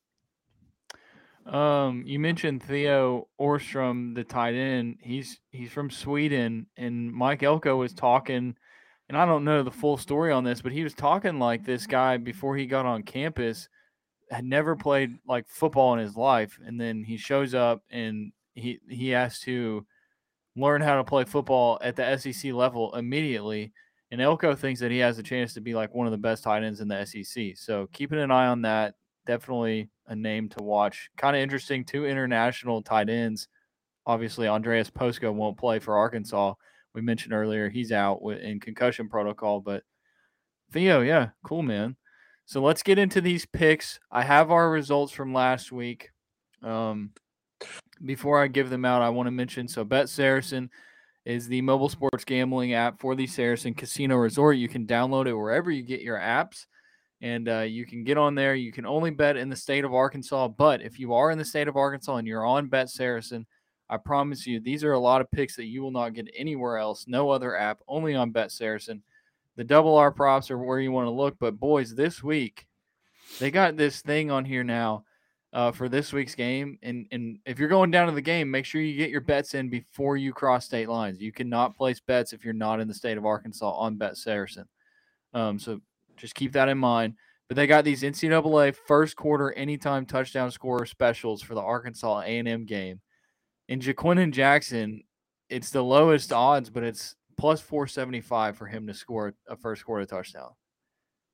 Speaker 1: You mentioned Theo Orstrom, the tight end. He's from Sweden, and Mike Elko was talking, and I don't know the full story on this, but he was talking like this guy before he got on campus had never played like football in his life, and then he shows up and he has to learn how to play football at the SEC level immediately. And Elko thinks that he has a chance to be like one of the best tight ends in the SEC. So keeping an eye on that. Definitely a name to watch. Kind of interesting, 2 international tight ends. Obviously, Andreas Posco won't play for Arkansas. We mentioned earlier he's out in concussion protocol. But Theo, yeah, cool, man. So let's get into these picks. I have our results from last week. Before I give them out, I want to mention, so Bet Saracen is the mobile sports gambling app for the Saracen Casino Resort. You can download it wherever you get your apps. And you can get on there. You can only bet in the state of Arkansas. But if you are in the state of Arkansas and you're on Bet Saracen, I promise you, these are a lot of picks that you will not get anywhere else. No other app, only on Bet Saracen. The double R props are where you want to look. But, boys, this week, they got this thing on here now for this week's game. And if you're going down to the game, make sure you get your bets in before you cross state lines. You cannot place bets if you're not in the state of Arkansas on Bet Saracen. So just keep that in mind. But they got these NCAA first quarter anytime touchdown scorer specials for the Arkansas A&M game. And Jaquindon Jackson, it's the lowest odds, but it's plus 475 for him to score a first quarter touchdown.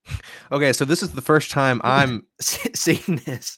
Speaker 2: Okay, so this is the first time I'm seeing this.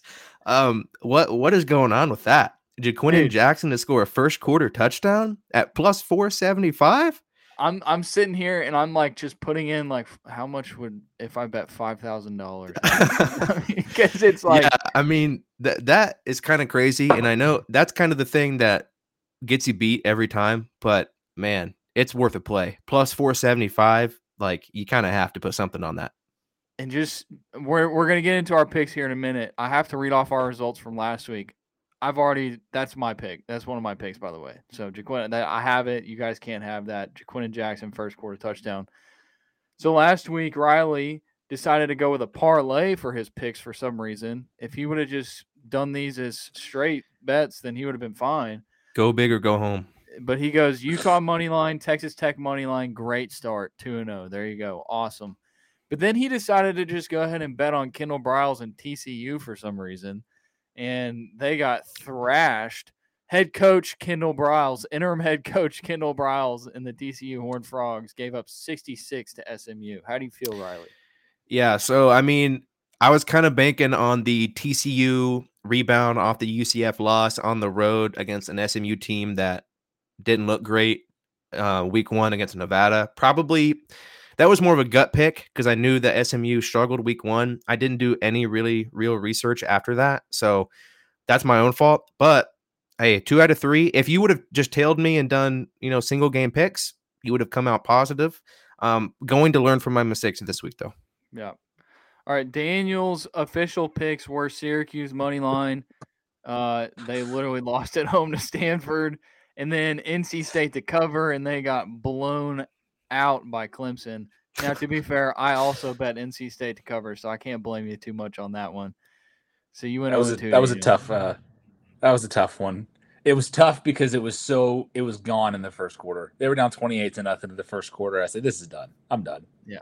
Speaker 2: What is going on with that? Jaquinton
Speaker 1: Dude.
Speaker 2: Jackson to score a first quarter touchdown at plus 475?
Speaker 1: I'm sitting here and I'm like just putting in like how much would if I bet $5,000? Because it's like
Speaker 2: Yeah, I mean that is kind of crazy, and I know that's kind of the thing that gets you beat every time. But man, it's worth a play. Plus 475, like you kind of have to put something on that.
Speaker 1: and just we're gonna get into our picks here in a minute. I have to read off our results from last week. That's my pick. That's one of my picks, by the way. So Jaquinton, I have it. You guys can't have that. Jaquinton Jackson first quarter touchdown. So last week, Riley decided to go with a parlay for his picks for some reason. If he would have just done these as straight bets, then he would have been fine.
Speaker 2: Go big or go home.
Speaker 1: But he goes Utah money line, Texas Tech money line. Great start, 2-0. There you go, awesome. But then he decided to just go ahead and bet on Kendall Briles and TCU for some reason, and they got thrashed. Head coach Kendall Briles, interim head coach Kendall Briles, and the TCU Horned Frogs gave up 66 to SMU. How do you feel, Riley?
Speaker 2: Yeah, so I mean, I was kind of banking on the TCU rebound off the UCF loss on the road against an SMU team that didn't look great week 1 against Nevada. Probably that was more of a gut pick because I knew that SMU struggled week 1. I didn't do any real research after that, so that's my own fault. But hey, 2 out of 3. If you would have just tailed me and done single game picks, you would have come out positive. Going to learn from my mistakes this week, though.
Speaker 1: Yeah. All right. Daniel's official picks were Syracuse money line. They literally lost at home to Stanford, and then NC State to cover, and they got blown out by Clemson. Now, to be fair, I also bet NC State to cover, so I can't blame you too much on that one. So you went over two.
Speaker 3: That was a tough one. It was tough because it was gone in the first quarter. They were down 28-0 in the first quarter. I said, "This is done. I'm done."
Speaker 1: Yeah.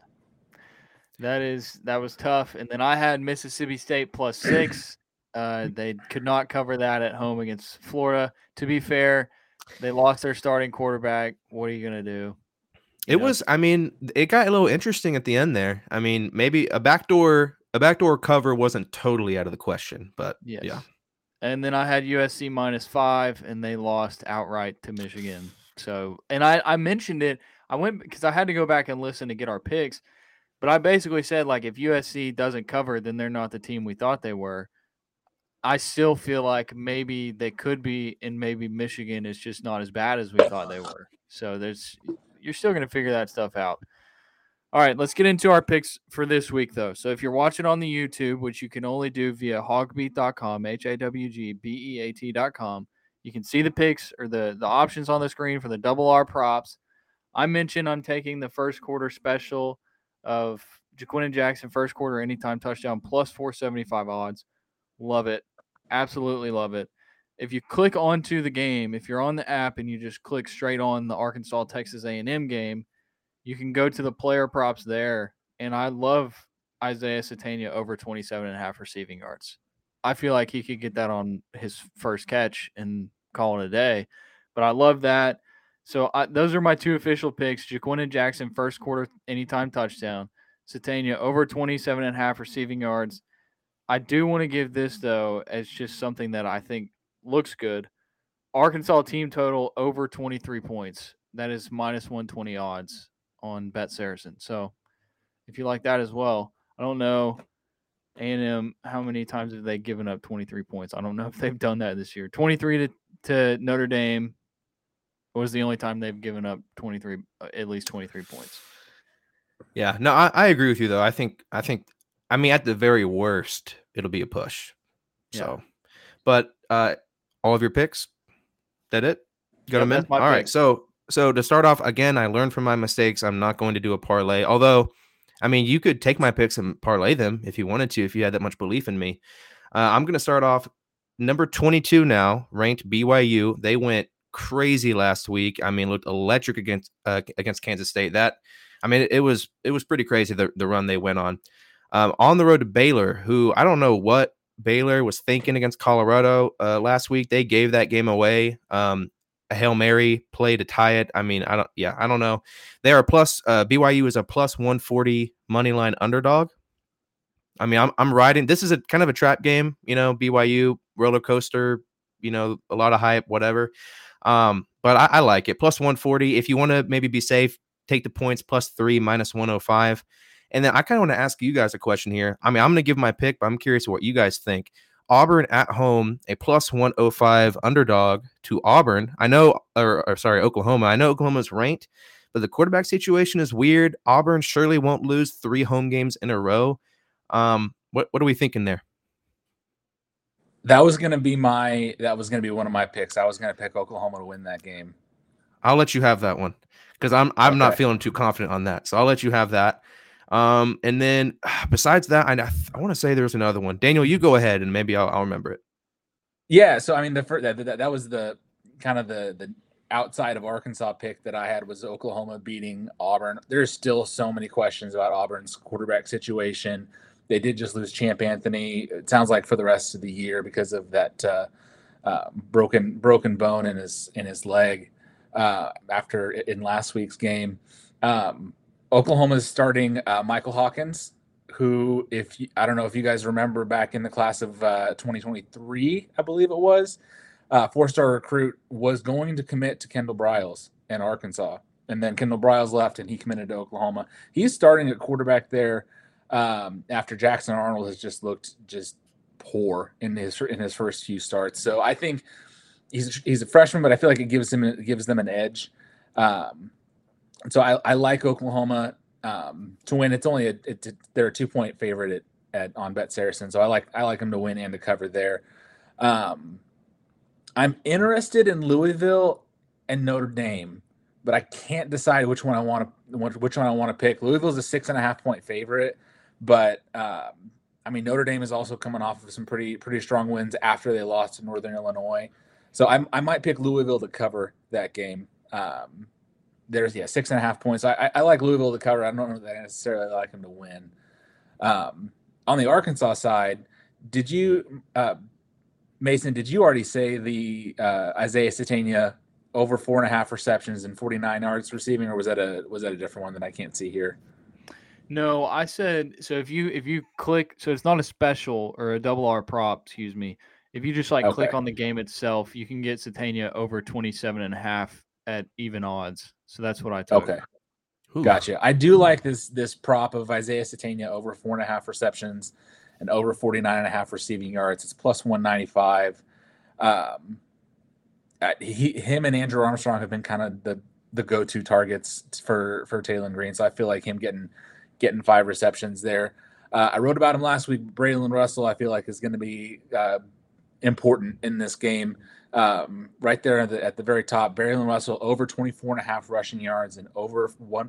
Speaker 1: That was tough. And then I had Mississippi State plus 6. They could not cover that at home against Florida. To be fair, they lost their starting quarterback. What are you going to do?
Speaker 2: It got a little interesting at the end there. I mean, maybe a backdoor cover wasn't totally out of the question, but
Speaker 1: yes.
Speaker 2: Yeah.
Speaker 1: And then I had USC minus 5, and they lost outright to Michigan. So, and I mentioned it. I went because I had to go back and listen to get our picks. But I basically said, like, if USC doesn't cover, then they're not the team we thought they were. I still feel like maybe they could be, and maybe Michigan is just not as bad as we thought they were. So you're still going to figure that stuff out. All right, let's get into our picks for this week, though. So if you're watching on the YouTube, which you can only do via hawgbeat.com, HAWGBEAT.com, you can see the picks or the options on the screen for the double R props. I mentioned I'm taking the first quarter special of Jaquinton Jackson first quarter anytime touchdown plus 475 odds. Love it. Absolutely love it. If you click onto the game, if you're on the app and you just click straight on the Arkansas Texas A&M game, you can go to the player props there. And I love Isaiah Satania over 27.5 receiving yards. I feel like he could get that on his first catch and call it a day. But I love that. So those are my 2 official picks. Jaquinton Jackson, first quarter, anytime touchdown. Satania, over 27.5 receiving yards. I do want to give this, though, as just something that I think looks good. Arkansas team total over 23 points. That is minus 120 odds on Bet Saracen. So if you like that as well, I don't know A&M, how many times have they given up 23 points? I don't know if they've done that this year. 23 to Notre Dame was the only time they've given up at least 23 points.
Speaker 2: Yeah, no, I agree with you though. I think I mean, at the very worst, it'll be a push. So, but all of your picks, that it? Got them in? All right. So to start off, again, I learned from my mistakes. I'm not going to do a parlay. Although, I mean, you could take my picks and parlay them if you wanted to, if you had that much belief in me. I'm going to start off number 22 now, ranked BYU. They went crazy last week. I mean, looked electric against Kansas State. It was pretty crazy the run they went on. On the road to Baylor, who I don't know what Baylor was thinking against Colorado last week. They gave that game away. Hail Mary play to tie it. I mean, I don't know. They are plus BYU is a plus 140 money line underdog. I mean, I'm riding. This is a kind of a trap game, BYU roller coaster, a lot of hype, whatever. But I like it. Plus 140. If you want to maybe be safe, take the points plus 3 minus 105. And then I kind of want to ask you guys a question here. I mean, I'm going to give my pick, but I'm curious what you guys think. Auburn at home, a plus 105 underdog to Auburn. I know, sorry, Oklahoma. I know Oklahoma's ranked, but the quarterback situation is weird. Auburn surely won't lose 3 home games in a row. What are we thinking there?
Speaker 3: That was going to be one of my picks. I was going to pick Oklahoma to win that game.
Speaker 2: I'll let you have that one because I'm not feeling too confident on that. So I'll let you have that. And then besides that, I want to say there's another one. Daniel, you go ahead and maybe I'll remember it.
Speaker 3: Yeah. So I mean, that was the kind of the outside of Arkansas pick that I had was Oklahoma beating Auburn. There's still so many questions about Auburn's quarterback situation. They did just lose Champ Anthony. It sounds like for the rest of the year because of that broken bone in his leg after in last week's game. Oklahoma's starting Michael Hawkins, who I don't know if you guys remember back in the class of 2023, I believe it was, 4-star recruit was going to commit to Kendall Briles in Arkansas, and then Kendall Briles left and he committed to Oklahoma. He's starting at quarterback there. After Jackson Arnold has just looked poor in his first few starts. So I think he's a freshman, but I feel like it gives them an edge. So I like Oklahoma to win. It's only they're a 2-point favorite on Bet Saracen. So I like them to win and to cover there. I'm interested in Louisville and Notre Dame, but I can't decide which one I want to pick. Louisville's a 6.5-point favorite. But I mean, Notre Dame is also coming off of some pretty strong wins after they lost to Northern Illinois, so I might pick Louisville to cover that game. There's 6.5 points. I like Louisville to cover. I don't know that I necessarily like them to win. On the Arkansas side, did you, Mason? Did you already say the Isaiah Satania over 4.5 receptions and 49 yards receiving, or was that a different one that I can't see here?
Speaker 1: No, I said, so if you click, so it's not a special or a double R prop, excuse me. If you just click on the game itself, you can get Satania over 27.5 at even odds. So that's what I took.
Speaker 3: Okay. Ooh. Gotcha. I do like this prop of Isaiah Satania over 4.5 receptions and over 49.5 receiving yards. It's plus 195. Him and Andrew Armstrong have been kind of the go-to targets for Taylen Green. So I feel like him getting 5 receptions there. I wrote about him last week. Braylon Russell, I feel like, is going to be important in this game. Right there at the very top, Braylon Russell over 24.5 rushing yards and over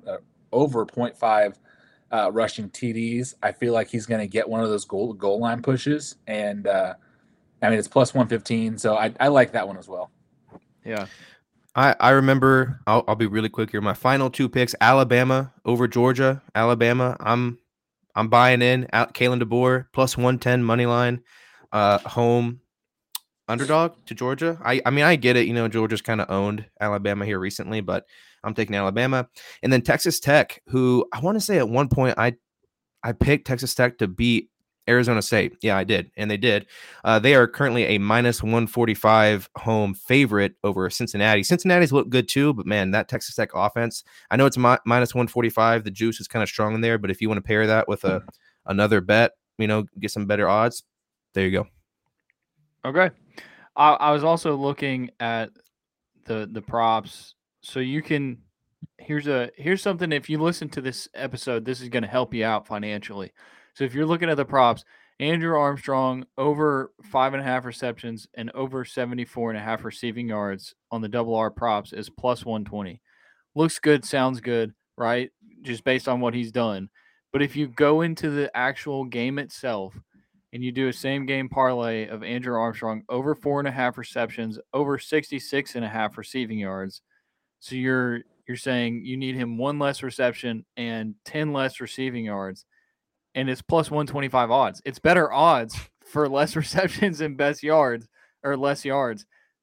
Speaker 3: 0.5 rushing TDs. I feel like he's going to get one of those goal line pushes, and I mean it's plus 115. So I like that one as well.
Speaker 1: Yeah.
Speaker 2: I remember, I'll be really quick here. My final 2 picks, Alabama over Georgia. Alabama, I'm buying in. Kalen DeBoer, plus 110 money line, home underdog to Georgia. I mean, I get it. Georgia's kind of owned Alabama here recently, but I'm taking Alabama. And then Texas Tech, who I want to say at one point I picked Texas Tech to beat Arizona State. Yeah, I did. And they did. They are currently a minus 145 home favorite over Cincinnati. Cincinnati's look good too, but man, that Texas Tech offense, I know it's minus 145. The juice is kind of strong in there, but if you want to pair that with another bet, get some better odds, there you go.
Speaker 1: Okay. I was also looking at the props. So you can, here's something, if you listen to this episode, this is going to help you out financially. So if you're looking at the props, Andrew Armstrong over 5.5 receptions and over 74.5 receiving yards on the double R props is plus 120. Looks good, sounds good, right? Just based on what he's done. But if you go into the actual game itself and you do a same game parlay of Andrew Armstrong over 4.5 receptions, over 66.5 receiving yards, so you're saying you need him 1 less reception and 10 less receiving yards, and it's plus 125 odds. It's better odds for less receptions and less yards.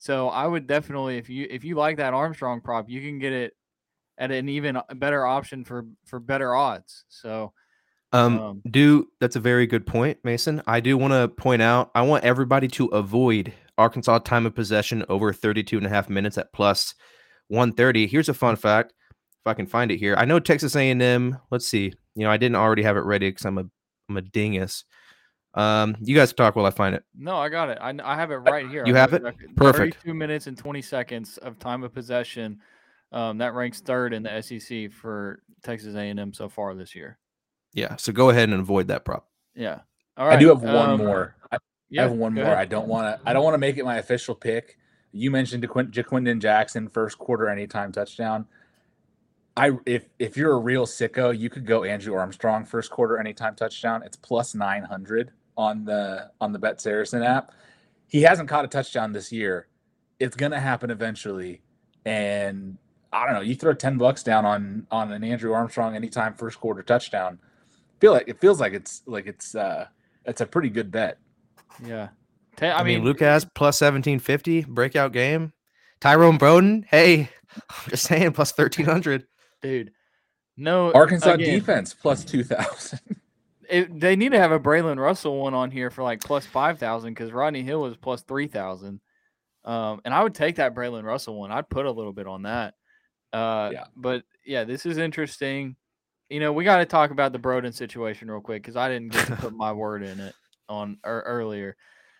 Speaker 1: So I would definitely, if you like that Armstrong prop, you can get it at an even better option for better odds. So
Speaker 2: That's a very good point, Mason. I do want to point out, I want everybody to avoid Arkansas time of possession over 32.5 minutes at plus 130. Here's a fun fact, if I can find it here. I know Texas A&M, let's see. I didn't already have it ready because I'm a dingus. You guys talk while I find it.
Speaker 1: No, I got it. I have it right here.
Speaker 2: You have it? Perfect.
Speaker 1: 32 minutes and 20 seconds of time of possession. That ranks third in the SEC for Texas A&M so far this year.
Speaker 2: Yeah, so go ahead and avoid that prop.
Speaker 1: Yeah. All right.
Speaker 3: I do have one more. I have one more.
Speaker 1: Ahead.
Speaker 3: I don't want to make it my official pick. You mentioned Jaquindon Jackson first quarter anytime touchdown. If you're a real sicko, you could go Andrew Armstrong first quarter anytime touchdown. It's plus 900 on the Bet Saracen app. He hasn't caught a touchdown this year. It's gonna happen eventually, and I don't know. You throw $10 down on an Andrew Armstrong anytime first quarter touchdown. It feels like it's a pretty good bet.
Speaker 1: Yeah.
Speaker 2: I mean, Lucas plus 1750 breakout game. Tyrone Broden, hey, I'm just saying plus 1300.
Speaker 1: Dude, no.
Speaker 3: Arkansas defense plus 2,000.
Speaker 1: They need to have a Braylon Russell one on here for like plus 5,000 because Rodney Hill was plus 3,000. And I would take that Braylon Russell one. I'd put a little bit on that. But yeah, this is interesting. We got to talk about the Broden situation real quick because I didn't get to put my word in it earlier.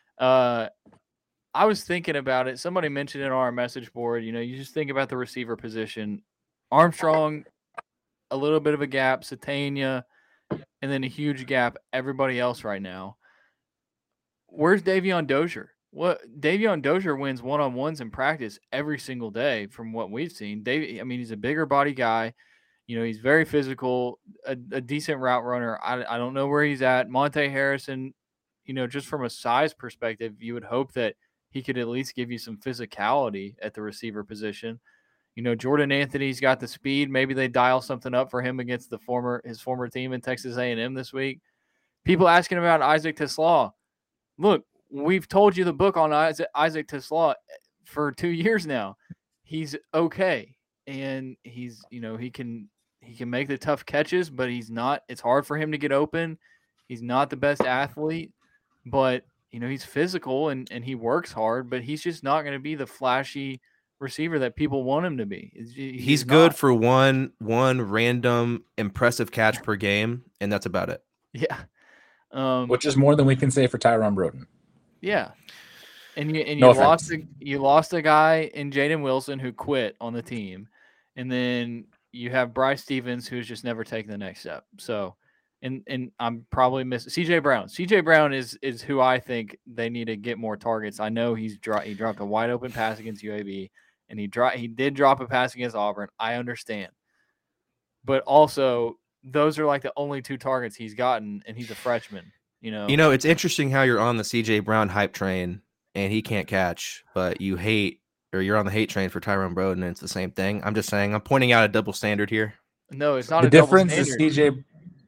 Speaker 1: I was thinking about it. Somebody mentioned it on our message board. You just think about the receiver position. Armstrong, a little bit of a gap. Satania, and then a huge gap. Everybody else right now. Where's Davion Dozier? Davion Dozier wins one-on-ones in practice every single day from what we've seen. He's a bigger body guy. He's very physical, a decent route runner. I don't know where he's at. Monte Harrison, just from a size perspective, you would hope that he could at least give you some physicality at the receiver position. Jordan Anthony's got the speed. Maybe they dial something up for him against his former team in Texas A&M this week. People asking about Isaac TeSlaa. Look, we've told you the book on Isaac TeSlaa for 2 years now. He's okay, and he's he can make the tough catches, but he's not. It's hard for him to get open. He's not the best athlete, but he's physical and he works hard. But he's just not going to be the flashy receiver that people want him to be.
Speaker 2: He's good for one random impressive catch per game, and that's about it.
Speaker 1: Yeah,
Speaker 3: which is more than we can say for Tyrone Broden.
Speaker 1: Yeah, and you
Speaker 3: No
Speaker 1: lost a guy in Jaden Wilson who quit on the team, and then you have Bryce Stevens who's just never taken the next step. So, and I'm probably missing CJ Brown. CJ Brown is who I think they need to get more targets. I know he dropped a wide open pass against UAB, and he did drop a pass against Auburn. I understand, but also those are like the only 2 targets he's gotten, and he's a freshman.
Speaker 2: It's interesting how you're on the CJ Brown hype train and he can't catch, but you're on the hate train for Tyrone Broden, and it's the same thing. I'm just saying, I'm pointing out a double standard here.
Speaker 1: No, it's not.
Speaker 3: The
Speaker 1: a
Speaker 3: difference
Speaker 1: double
Speaker 3: is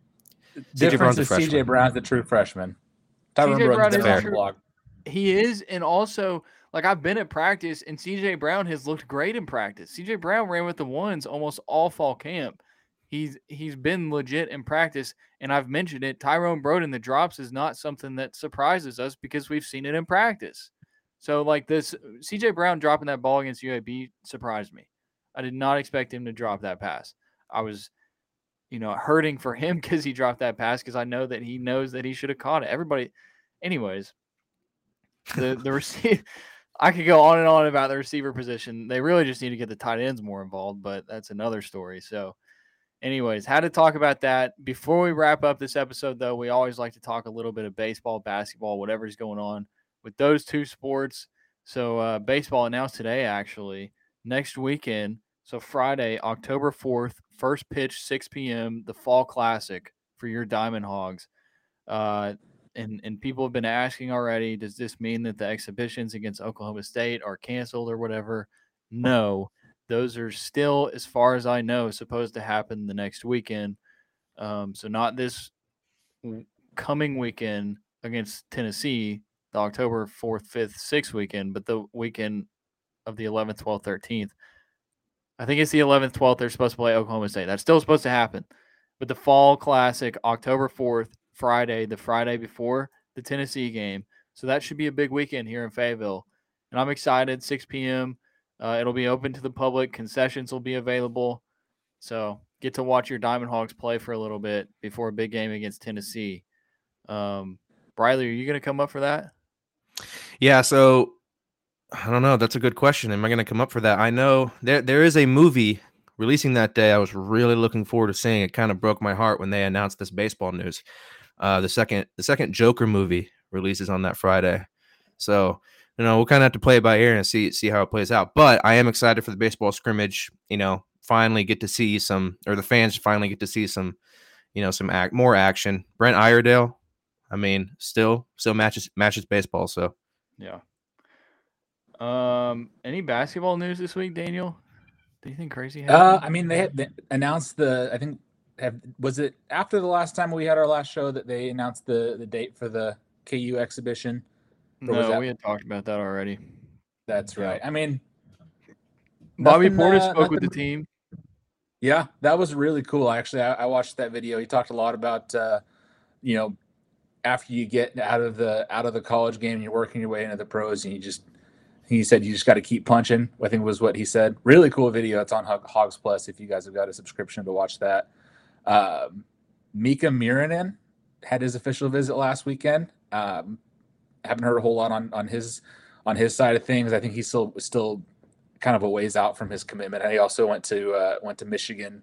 Speaker 3: CJ Brown's the true freshman. Tyrone Broden's been on the block.
Speaker 1: He is, and also I've been at practice, and CJ Brown has looked great in practice. CJ Brown ran with the ones almost all fall camp. He's been legit in practice, and I've mentioned it. Tyrone Broden, the drops is not something that surprises us because we've seen it in practice. So this CJ Brown dropping that ball against UAB surprised me. I did not expect him to drop that pass. I was, hurting for him because he dropped that pass because I know that he knows that he should have caught it. Everybody, anyways, the receiver. I could go on and on about the receiver position. They really just need to get the tight ends more involved, but that's another story. So, anyways, had to talk about that. Before we wrap up this episode, though, we always like to talk a little bit of baseball, basketball, whatever's going on with those 2 sports. So baseball announced today, actually, next weekend. So Friday, October 4th, first pitch, 6 p.m., the Fall Classic for your Diamond Hogs. And people have been asking already, does this mean that the exhibitions against Oklahoma State are canceled or whatever? No. Those are still, as far as I know, supposed to happen the next weekend. So not this coming weekend against Tennessee, the October 4th, 5th, 6th weekend, but the weekend of the 11th, 12th, 13th. I think it's the 11th, 12th. They're supposed to play Oklahoma State. That's still supposed to happen. But the Fall Classic, October 4th, Friday, the Friday before the Tennessee game. So that should be a big weekend here in Fayetteville. And I'm excited. 6 p.m. It'll be open to the public. Concessions will be available. So get to watch your Diamond Hogs play for a little bit before a big game against Tennessee. Briley, are you going to come up for that?
Speaker 2: Yeah, so I don't know. That's a good question. Am I going to come up for that? I know there is a movie releasing that day. I was really looking forward to seeing. It kind of broke my heart when they announced this baseball news. The second Joker movie releases on that Friday. So, we'll kind of have to play it by ear and see how it plays out. But I am excited for the baseball scrimmage. Finally get to see the fans finally get to see some more action. Brent Iredale, I mean, still matches baseball. So
Speaker 1: yeah. Any basketball news this week, Daniel? Do you think crazy happened?
Speaker 3: I mean, they announced was it after the last time we had our last show that they announced the date for the KU exhibition?
Speaker 1: No, we had talked about that already.
Speaker 3: That's right. I mean,
Speaker 1: Bobby Portis spoke with the team.
Speaker 3: Yeah, that was really cool. Actually, I watched that video. He talked a lot about, after you get out of the college game, you're working your way into the pros, and he said you just got to keep punching. I think was what he said. Really cool video. It's on Hogs Plus if you guys have got a subscription to watch that. Mika Miranen had his official visit last weekend. Haven't heard a whole lot on his side of things. I think he's still kind of a ways out from his commitment. And he also went to Michigan.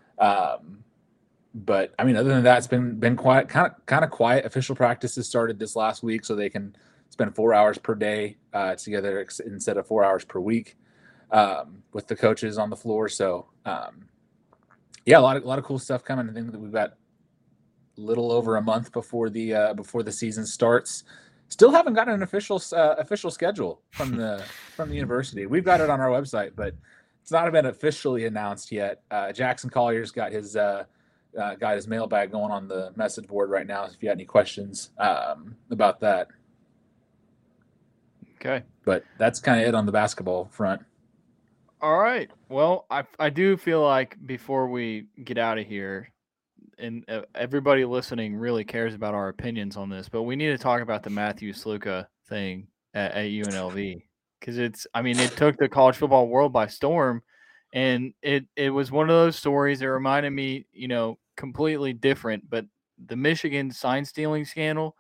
Speaker 3: But I mean, other than that, it's been quiet, kind of quiet. Official practices started this last week, so they can spend 4 hours per day together instead of 4 hours per week with the coaches on the floor. So yeah, a lot of cool stuff coming. I think that we've got a little over a month before the season starts. Still haven't gotten an official schedule from the university. We've got it on our website, but it's not been officially announced yet. Jackson Collier's got his mailbag going on the message board right now. If you got any questions about that.
Speaker 1: Okay.
Speaker 3: But that's kind of it on the basketball front.
Speaker 1: All right. Well, I do feel like before we get out of here, and everybody listening really cares about our opinions on this, but we need to talk about the Matthew Sluka thing at UNLV, because it took the college football world by storm, and it was one of those stories that reminded me, completely different, but the Michigan sign stealing scandal.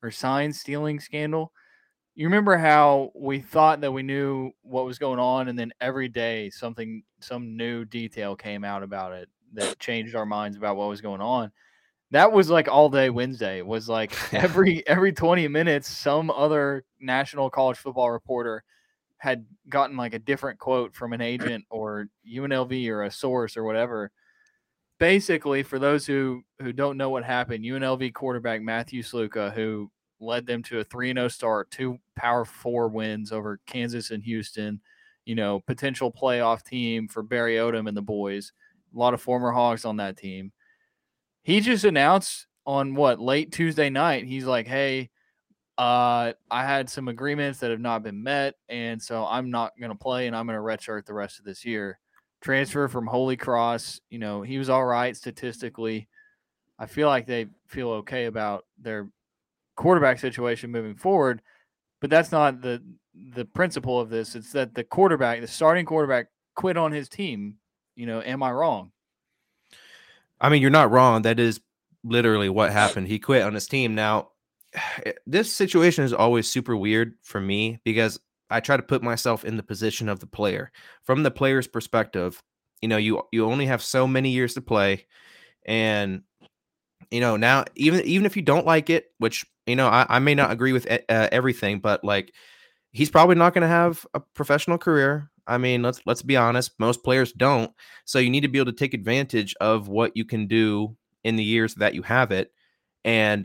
Speaker 1: You remember how we thought that we knew what was going on, and then every day some new detail came out about it that changed our minds about what was going on. That was like all day Wednesday. It was like every 20 minutes, some other national college football reporter had gotten like a different quote from an agent or UNLV or a source or whatever. Basically, for those who don't know what happened, UNLV quarterback Matthew Sluka, who led them to a 3-0 start, 2 Power 4 wins over Kansas and Houston, potential playoff team for Barry Odom and the boys. A lot of former Hogs on that team. He just announced on late Tuesday night, he's like, hey, I had some agreements that have not been met, and so I'm not going to play, and I'm going to redshirt the rest of this year. Transfer from Holy Cross, he was all right statistically. I feel like they feel okay about their quarterback situation moving forward, but that's not the principle of this. It's that the starting quarterback quit on his team. Am I wrong?
Speaker 2: I mean, you're not wrong. That is literally what happened. He quit on his team. Now, this situation is always super weird for me because I try to put myself in the position of the player. From the player's perspective, you only have so many years to play, and now even if you don't like it, which I may not agree with everything, but like he's probably not going to have a professional career. I mean, let's be honest, most players don't. So you need to be able to take advantage of what you can do in the years that you have it. And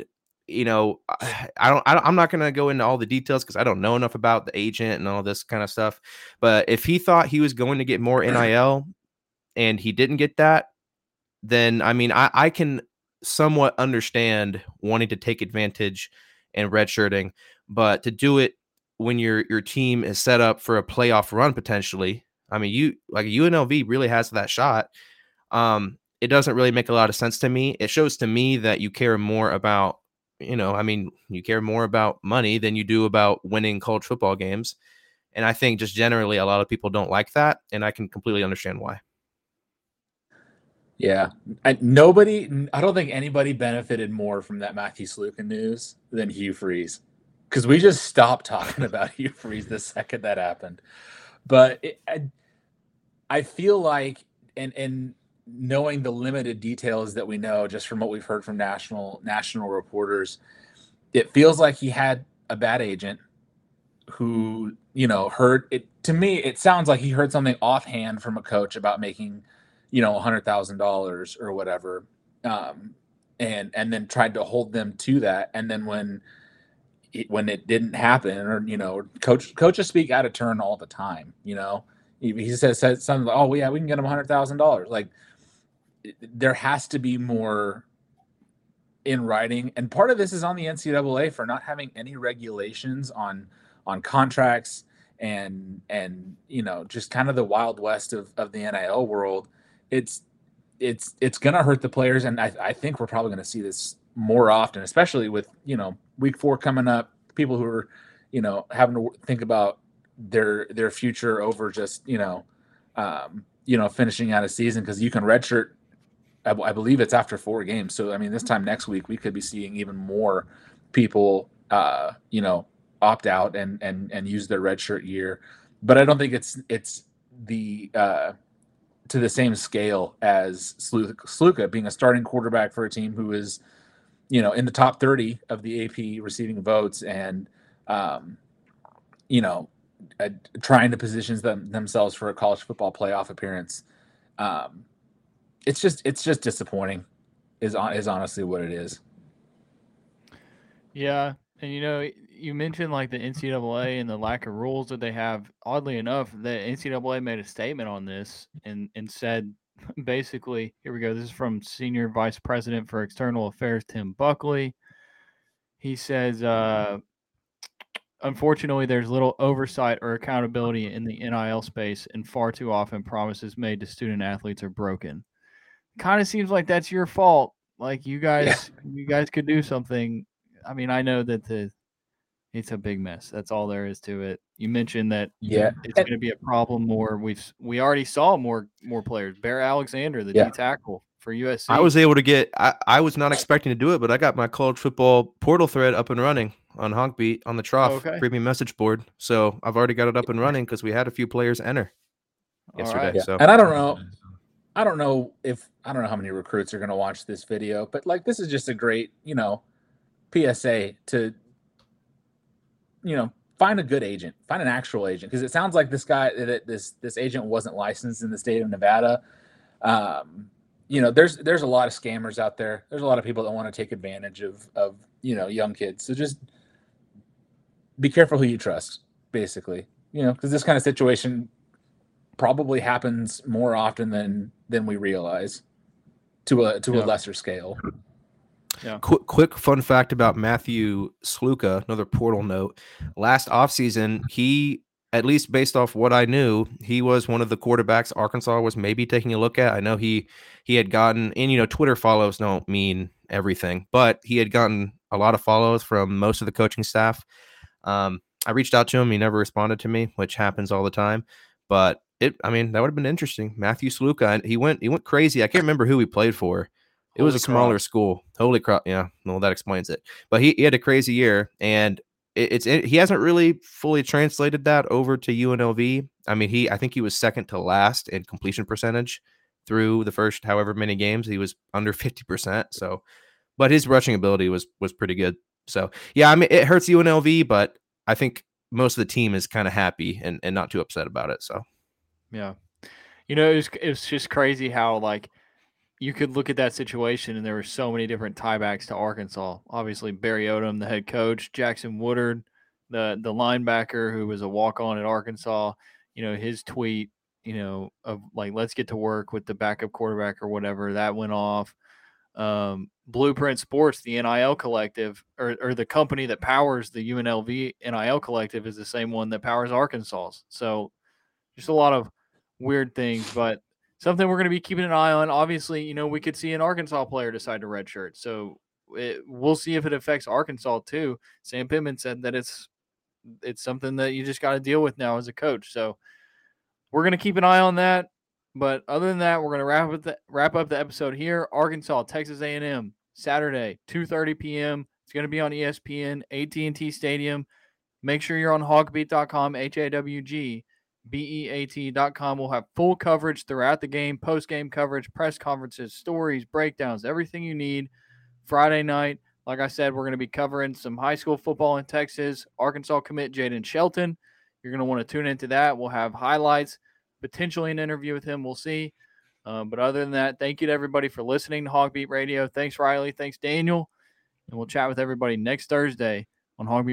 Speaker 2: I'm not going to go into all the details because I don't know enough about the agent and all this kind of stuff. But if he thought he was going to get more NIL and he didn't get that, then I mean, I can somewhat understand wanting to take advantage and redshirting, but to do it when your team is set up for a playoff run potentially. I mean, UNLV really has that shot. It doesn't really make a lot of sense to me. It shows to me that you care more about, you care more about money than you do about winning college football games. And I think just generally a lot of people don't like that, and I can completely understand why.
Speaker 3: Yeah. I don't think anybody benefited more from that Matthew Sluka news than Hugh Freeze, because we just stopped talking about Hugh Freeze the second that happened. But I feel like, and knowing the limited details that we know just from what we've heard from national reporters, it feels like he had a bad agent who, heard it. To me, it sounds like he heard something offhand from a coach about making, $100,000 or whatever, and then tried to hold them to that. And then when it didn't happen, or coaches speak out of turn all the time. He said something like, "Oh yeah, we can get him $100,000." Like, there has to be more in writing, and part of this is on the NCAA for not having any regulations on contracts and just kind of the Wild West of the NIL world. It's gonna hurt the players, and I think we're probably gonna see this more often, especially with week 4 coming up. People who are having to think about their future over just finishing out a season, because you can redshirt. I believe it's after 4 games. So I mean, this time next week we could be seeing even more people opt out and use their redshirt year. But I don't think it's the to the same scale as Sluka being a starting quarterback for a team who is, in the top 30 of the AP receiving votes, and, trying to position themselves for a college football playoff appearance. It's just disappointing is honestly what it is.
Speaker 1: Yeah. And, you mentioned like the NCAA and the lack of rules that they have. Oddly enough, the NCAA made a statement on this and said, basically, here we go. This is from Senior Vice President for External Affairs, Tim Buckley. He says, unfortunately, there's little oversight or accountability in the NIL space, and far too often promises made to student athletes are broken. Kind of seems like that's your fault. Like you guys could do something. I mean, I know that it's a big mess. That's all there is to it. You mentioned that it's going to be a problem more. We already saw more players. Bear Alexander, the D tackle for USC.
Speaker 2: I was able to get. I was not expecting to do it, but I got my college football portal thread up and running on Honkbeat on the Trough premium message board. So I've already got it up and running because we had a few players enter yesterday.
Speaker 3: Right.
Speaker 2: So
Speaker 3: and I don't know how many recruits are going to watch this video, but like, this is just a great PSA to find a good agent, find an actual agent, because it sounds like this guy, this agent wasn't licensed in the state of Nevada. There's a lot of scammers out there. There's a lot of people that want to take advantage of young kids. So just be careful who you trust, basically. Because this kind of situation probably happens more often than we realize, to a lesser scale.
Speaker 1: Yeah.
Speaker 2: Quick fun fact about Matthew Sluka, another portal note. Last offseason, he, at least based off what I knew, he was one of the quarterbacks Arkansas was maybe taking a look at. I know he had gotten, and Twitter follows don't mean everything, but he had gotten a lot of follows from most of the coaching staff. I reached out to him. He never responded to me, which happens all the time. But that would have been interesting. Matthew Sluka, he went crazy. I can't remember who he played for. It was a smaller school. Holy crap. Yeah. Well, that explains it. But he had a crazy year, and he hasn't really fully translated that over to UNLV. I mean, I think he was second to last in completion percentage through the first however many games. He was under 50%. So, but his rushing ability was pretty good. So, yeah, I mean, it hurts UNLV, but I think most of the team is kind of happy and not too upset about it. So,
Speaker 1: yeah, it's just crazy how, like, you could look at that situation and there were so many different tiebacks to Arkansas. Obviously, Barry Odom, the head coach, Jackson Woodard, the linebacker who was a walk-on at Arkansas, his tweet, of like, let's get to work with the backup quarterback or whatever, that went off. Blueprint Sports, the NIL collective, or the company that powers the UNLV NIL collective, is the same one that powers Arkansas's. So just a lot of weird things, but something we're going to be keeping an eye on. Obviously, we could see an Arkansas player decide to redshirt. So we'll see if it affects Arkansas too. Sam Pittman said that it's something that you just got to deal with now as a coach. So we're going to keep an eye on that. But other than that, we're going to wrap up the episode here. Arkansas, Texas A&M, Saturday, 2:30 p.m. It's going to be on ESPN, AT&T Stadium. Make sure you're on hogbeat.com, HAWGBEAT.com. We'll have full coverage throughout the game, post-game coverage, press conferences, stories, breakdowns, everything you need. Friday night, like I said, we're going to be covering some high school football in Texas. Arkansas commit Jaden Shelton. You're going to want to tune into that. We'll have highlights, potentially an interview with him. We'll see. But other than that, thank you to everybody for listening to Hogbeat Radio. Thanks, Riley. Thanks, Daniel. And we'll chat with everybody next Thursday on Hogbeat